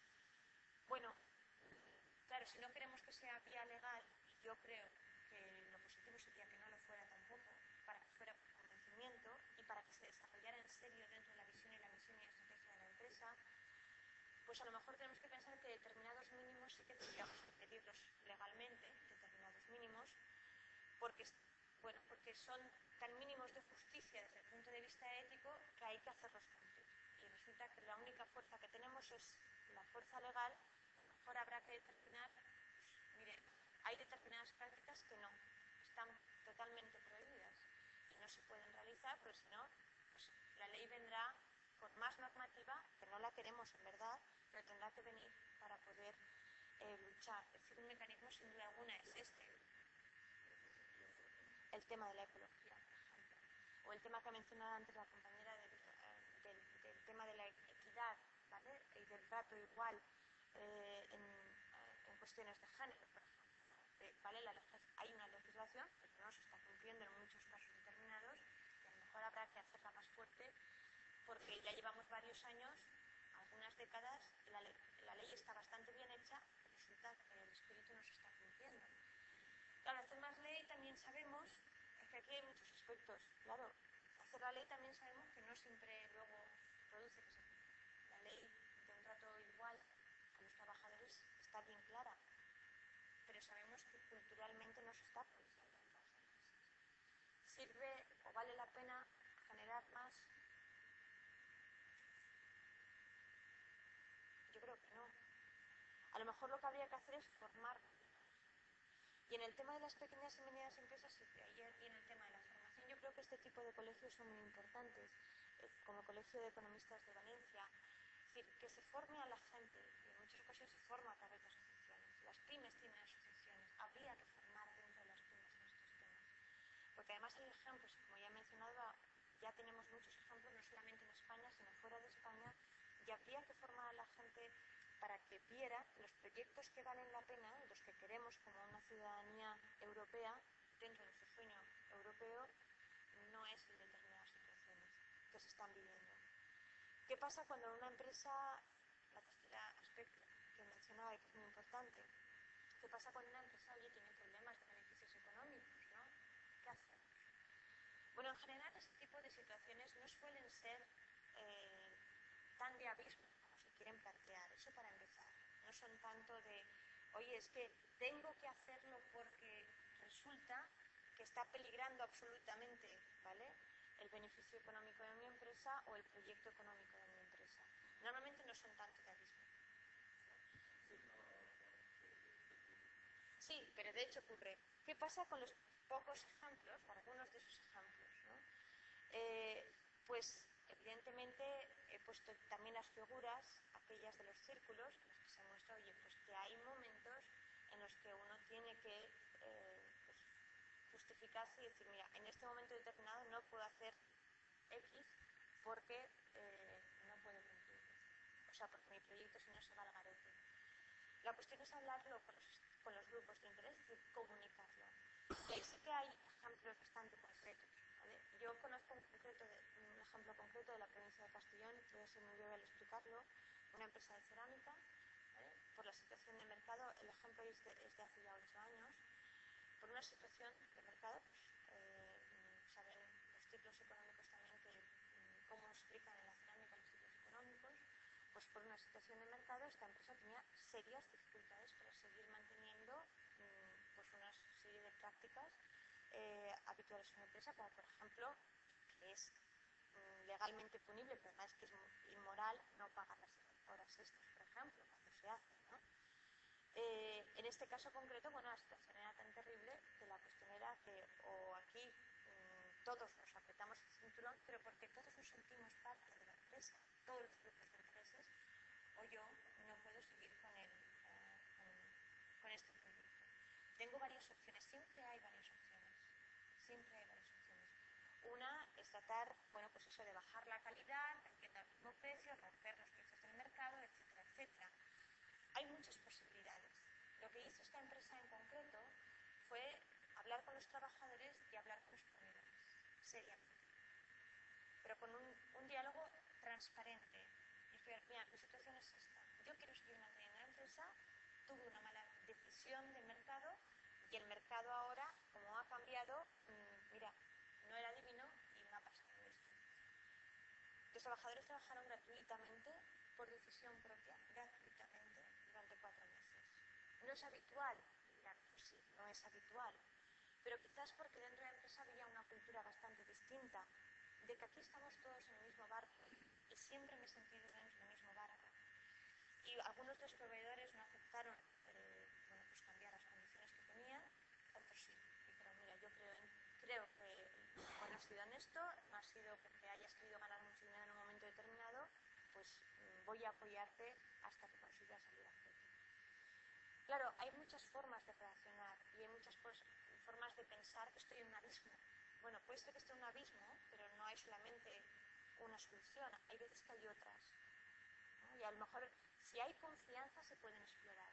Bueno, claro, si no queremos que sea vía legal, y yo creo que lo positivo sería que no lo fuera tampoco, para que fuera por convencimiento y para que se desarrollara en serio dentro de la visión y la misión y la estrategia de la empresa, pues a lo mejor tenemos que pensar que determinados mínimos sí que tendríamos que pedirlos legalmente, determinados mínimos, porque, bueno, porque son tan mínimos de justicia desde el punto de vista ético que hay que hacerlos cumplir. Y resulta que la única fuerza que tenemos es la fuerza legal. A lo mejor habrá que determinar, pues, mire, hay determinadas prácticas que no, están totalmente prohibidas y no se pueden realizar, porque si no, pues la ley vendrá con más normativa, que no la queremos en verdad, pero tendrá que venir para poder eh, luchar. Es decir, un mecanismo sin duda alguna es este. El tema de la ecología, por ejemplo, o el tema que ha mencionado antes la compañera del, del, del tema de la equidad, ¿vale?, y del trato igual eh, en, en cuestiones de género, por ejemplo, ¿no? Eh, ¿vale? La, hay una legislación, pero no se está cumpliendo en muchos casos determinados, y a lo mejor habrá que hacerla más fuerte, porque ya llevamos varios años, algunas décadas, la ley, la ley está bastante bien hecha, pero resulta que el espíritu no se está cumpliendo. Claro, hacer más ley también sabemos, es que aquí hay muchos aspectos. Claro, hacer la ley también sabemos que no siempre luego produce que se cumpla. La ley de un trato igual a los trabajadores está bien clara, pero sabemos que culturalmente no se está produciendo en las empresas. ¿Sirve o vale la pena generar más? Yo creo que no. A lo mejor lo que habría que hacer es formar. Y en el tema de las pequeñas y medianas empresas, y en el tema de la formación, yo creo que este tipo de colegios son muy importantes, como el Colegio de Economistas de Valencia. Es decir, que se forme a la gente, y en muchas ocasiones se forma a través de asociaciones. Las pymes tienen asociaciones, habría que formar dentro de las pymes en estos temas. Porque además hay ejemplos, como ya he mencionado, ya tenemos muchos ejemplos, no solamente en España, sino fuera de España, y habría que formar a la gente para que viera los proyectos que valen la pena, los que queremos como una ciudadanía europea, dentro de nuestro sueño europeo, no es en determinadas situaciones que se están viviendo. ¿Qué pasa cuando en una empresa, la tercer aspecto que mencionaba y que es muy importante, qué pasa cuando una empresa, oye, tiene problemas de beneficios económicos, ¿no? ¿Qué hacemos? Bueno, en general este tipo de situaciones no suelen ser eh, tan de abismo como se quieren plantear, eso para empezar. No son tanto de, oye, es que tengo que hacerlo porque resulta que está peligrando absolutamente, ¿vale?, el beneficio económico de mi empresa o el proyecto económico de mi empresa. Normalmente no son tanto de abismo. Sí, pero de hecho ocurre. ¿Qué pasa con los pocos ejemplos, o algunos de esos ejemplos, ¿no? Eh, pues evidentemente he puesto también las figuras, aquellas de los círculos, en las que se muestra, oye, pues que hay momentos en los que uno tiene que eh, pues, justificarse y decir, mira, en este momento determinado no puedo hacer X porque eh, no puedo cumplir. O sea, porque mi proyecto si no se va al garete. La cuestión es hablarlo con los, con los grupos de interés y comunicarlo. Y ahí sí que hay ejemplos bastante concretos, ¿vale? Yo conozco un, concreto de, un ejemplo concreto de la provincia de Castellón, voy a ser muy breve al explicarlo, una empresa de cerámica, ¿vale? Por la situación de mercado, el ejemplo es de, es de hace ya ocho años, por una situación de mercado, pues, eh, saben los ciclos económicos también que, cómo explican en la cerámica los ciclos económicos, pues por una situación de mercado esta empresa tenía serias dificultades para seguir manteniendo pues una serie de prácticas eh, habituales en una empresa, como por ejemplo, que es mm, legalmente punible, pero además que es inmoral no pagar las horas extras, por ejemplo, cuando se hace, ¿no? Eh, en este caso concreto, bueno, la situación era tan terrible que la cuestión era que o aquí mmm, todos nos apretamos el cinturón, pero porque todos nos sentimos parte de la empresa, todos los grupos de intereses, o yo no puedo seguir con, el, eh, con, con este proyecto. Tengo varias opciones, siempre hay varias opciones, siempre hay varias opciones. Una es tratar, bueno, pues eso de bajar la calidad, vendiendo al mismo precio, romper los precios del mercado, etcétera, etcétera. Hay muchas posibilidades. Lo que hizo esta empresa en concreto fue hablar con los trabajadores y hablar con los proveedores, seriamente. Pero con un, un diálogo transparente. Y decir, mira, mi situación es esta. Yo quiero seguir manteniendo la empresa, tuve una mala decisión de mercado y el mercado ahora, como ha cambiado, mmm, mira, no era divino y me ha pasado esto. Los trabajadores trabajaron gratuitamente, por decisión propia, gratuitamente, durante cuatro meses. ¿No es habitual? Claro, pues sí, no es habitual. Pero quizás porque dentro de la empresa había una cultura bastante distinta, de que aquí estamos todos en el mismo barco, y siempre me he sentido dentro del mismo barco. Y algunos de los proveedores no aceptaron eh, bueno, pues cambiar las condiciones que tenían, otros sí. Dijeron, mira, yo creo, creo que bueno, has sido honesto, no ha sido porque hayas querido ganar mucho dinero en un momento determinado, pues voy a apoyarte hasta que consigas salir a flote. Claro, hay muchas formas de reaccionar y hay muchas formas de pensar que estoy en un abismo. Bueno, puede ser que esté en un abismo, pero no hay solamente una solución, hay veces que hay otras, ¿no? Y a lo mejor, si hay confianza, se pueden explorar.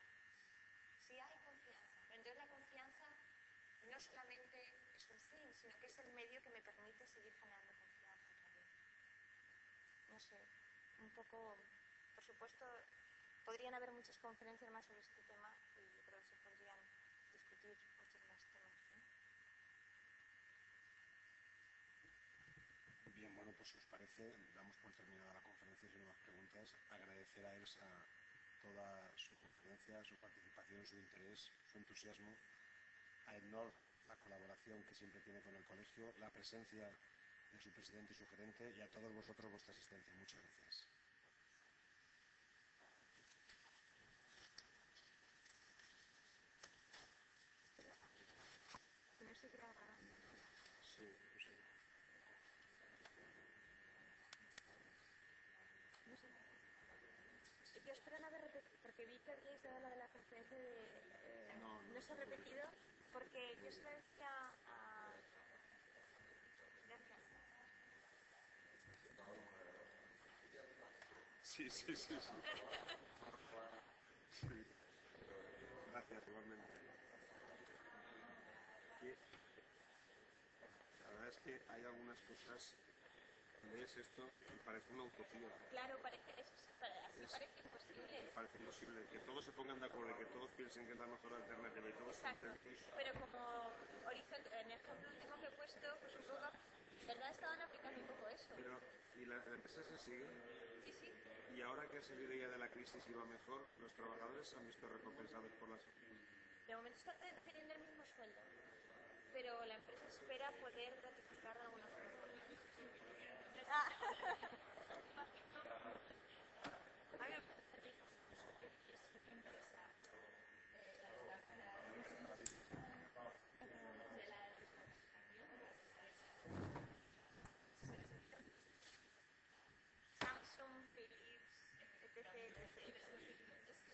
Si hay confianza. Pero entonces la confianza no solamente es un fin, sino que es el medio que me permite seguir generando confianza otra vez. No sé, un poco, por supuesto, podrían haber muchas conferencias más sobre este tema y yo creo que se podrían discutir muchos más temas, ¿no? Bien, bueno, pues si os parece, damos por terminada la conferencia sin más preguntas. Agradecer a Elsa toda su conferencia, su participación, su interés, su entusiasmo. A Ednor, la colaboración que siempre tiene con el colegio, la presencia de su presidente y su gerente, y a todos vosotros vuestra asistencia. Muchas gracias. No se graba. Sí, no sé. No sé. Yo espero no haber repetido, porque vi que habíais dado la de la conferencia de... Eh, no, no, no se ha repetido, porque yo se lo decía a... Gracias. Sí, sí, sí, sí. Sí. Gracias, igualmente. Y la verdad es que hay algunas cosas lees esto y parece una utopía. Claro, parece, eso, así Es- parece imposible. Me parece imposible que todos se pongan de acuerdo y que todos piensen que es la mejor alternativa y todos Exacto, contentos. pero como horizonte, en el ejemplo último que he puesto, pues un poco, en verdad estaban aplicando un poco eso. Pero, y la, la empresa se sigue, Sí, sí, y ahora que ha salido ya de la crisis y va mejor, los trabajadores se han visto recompensados por las... de momento están teniendo el mismo sueldo, pero la empresa espera poder gratificar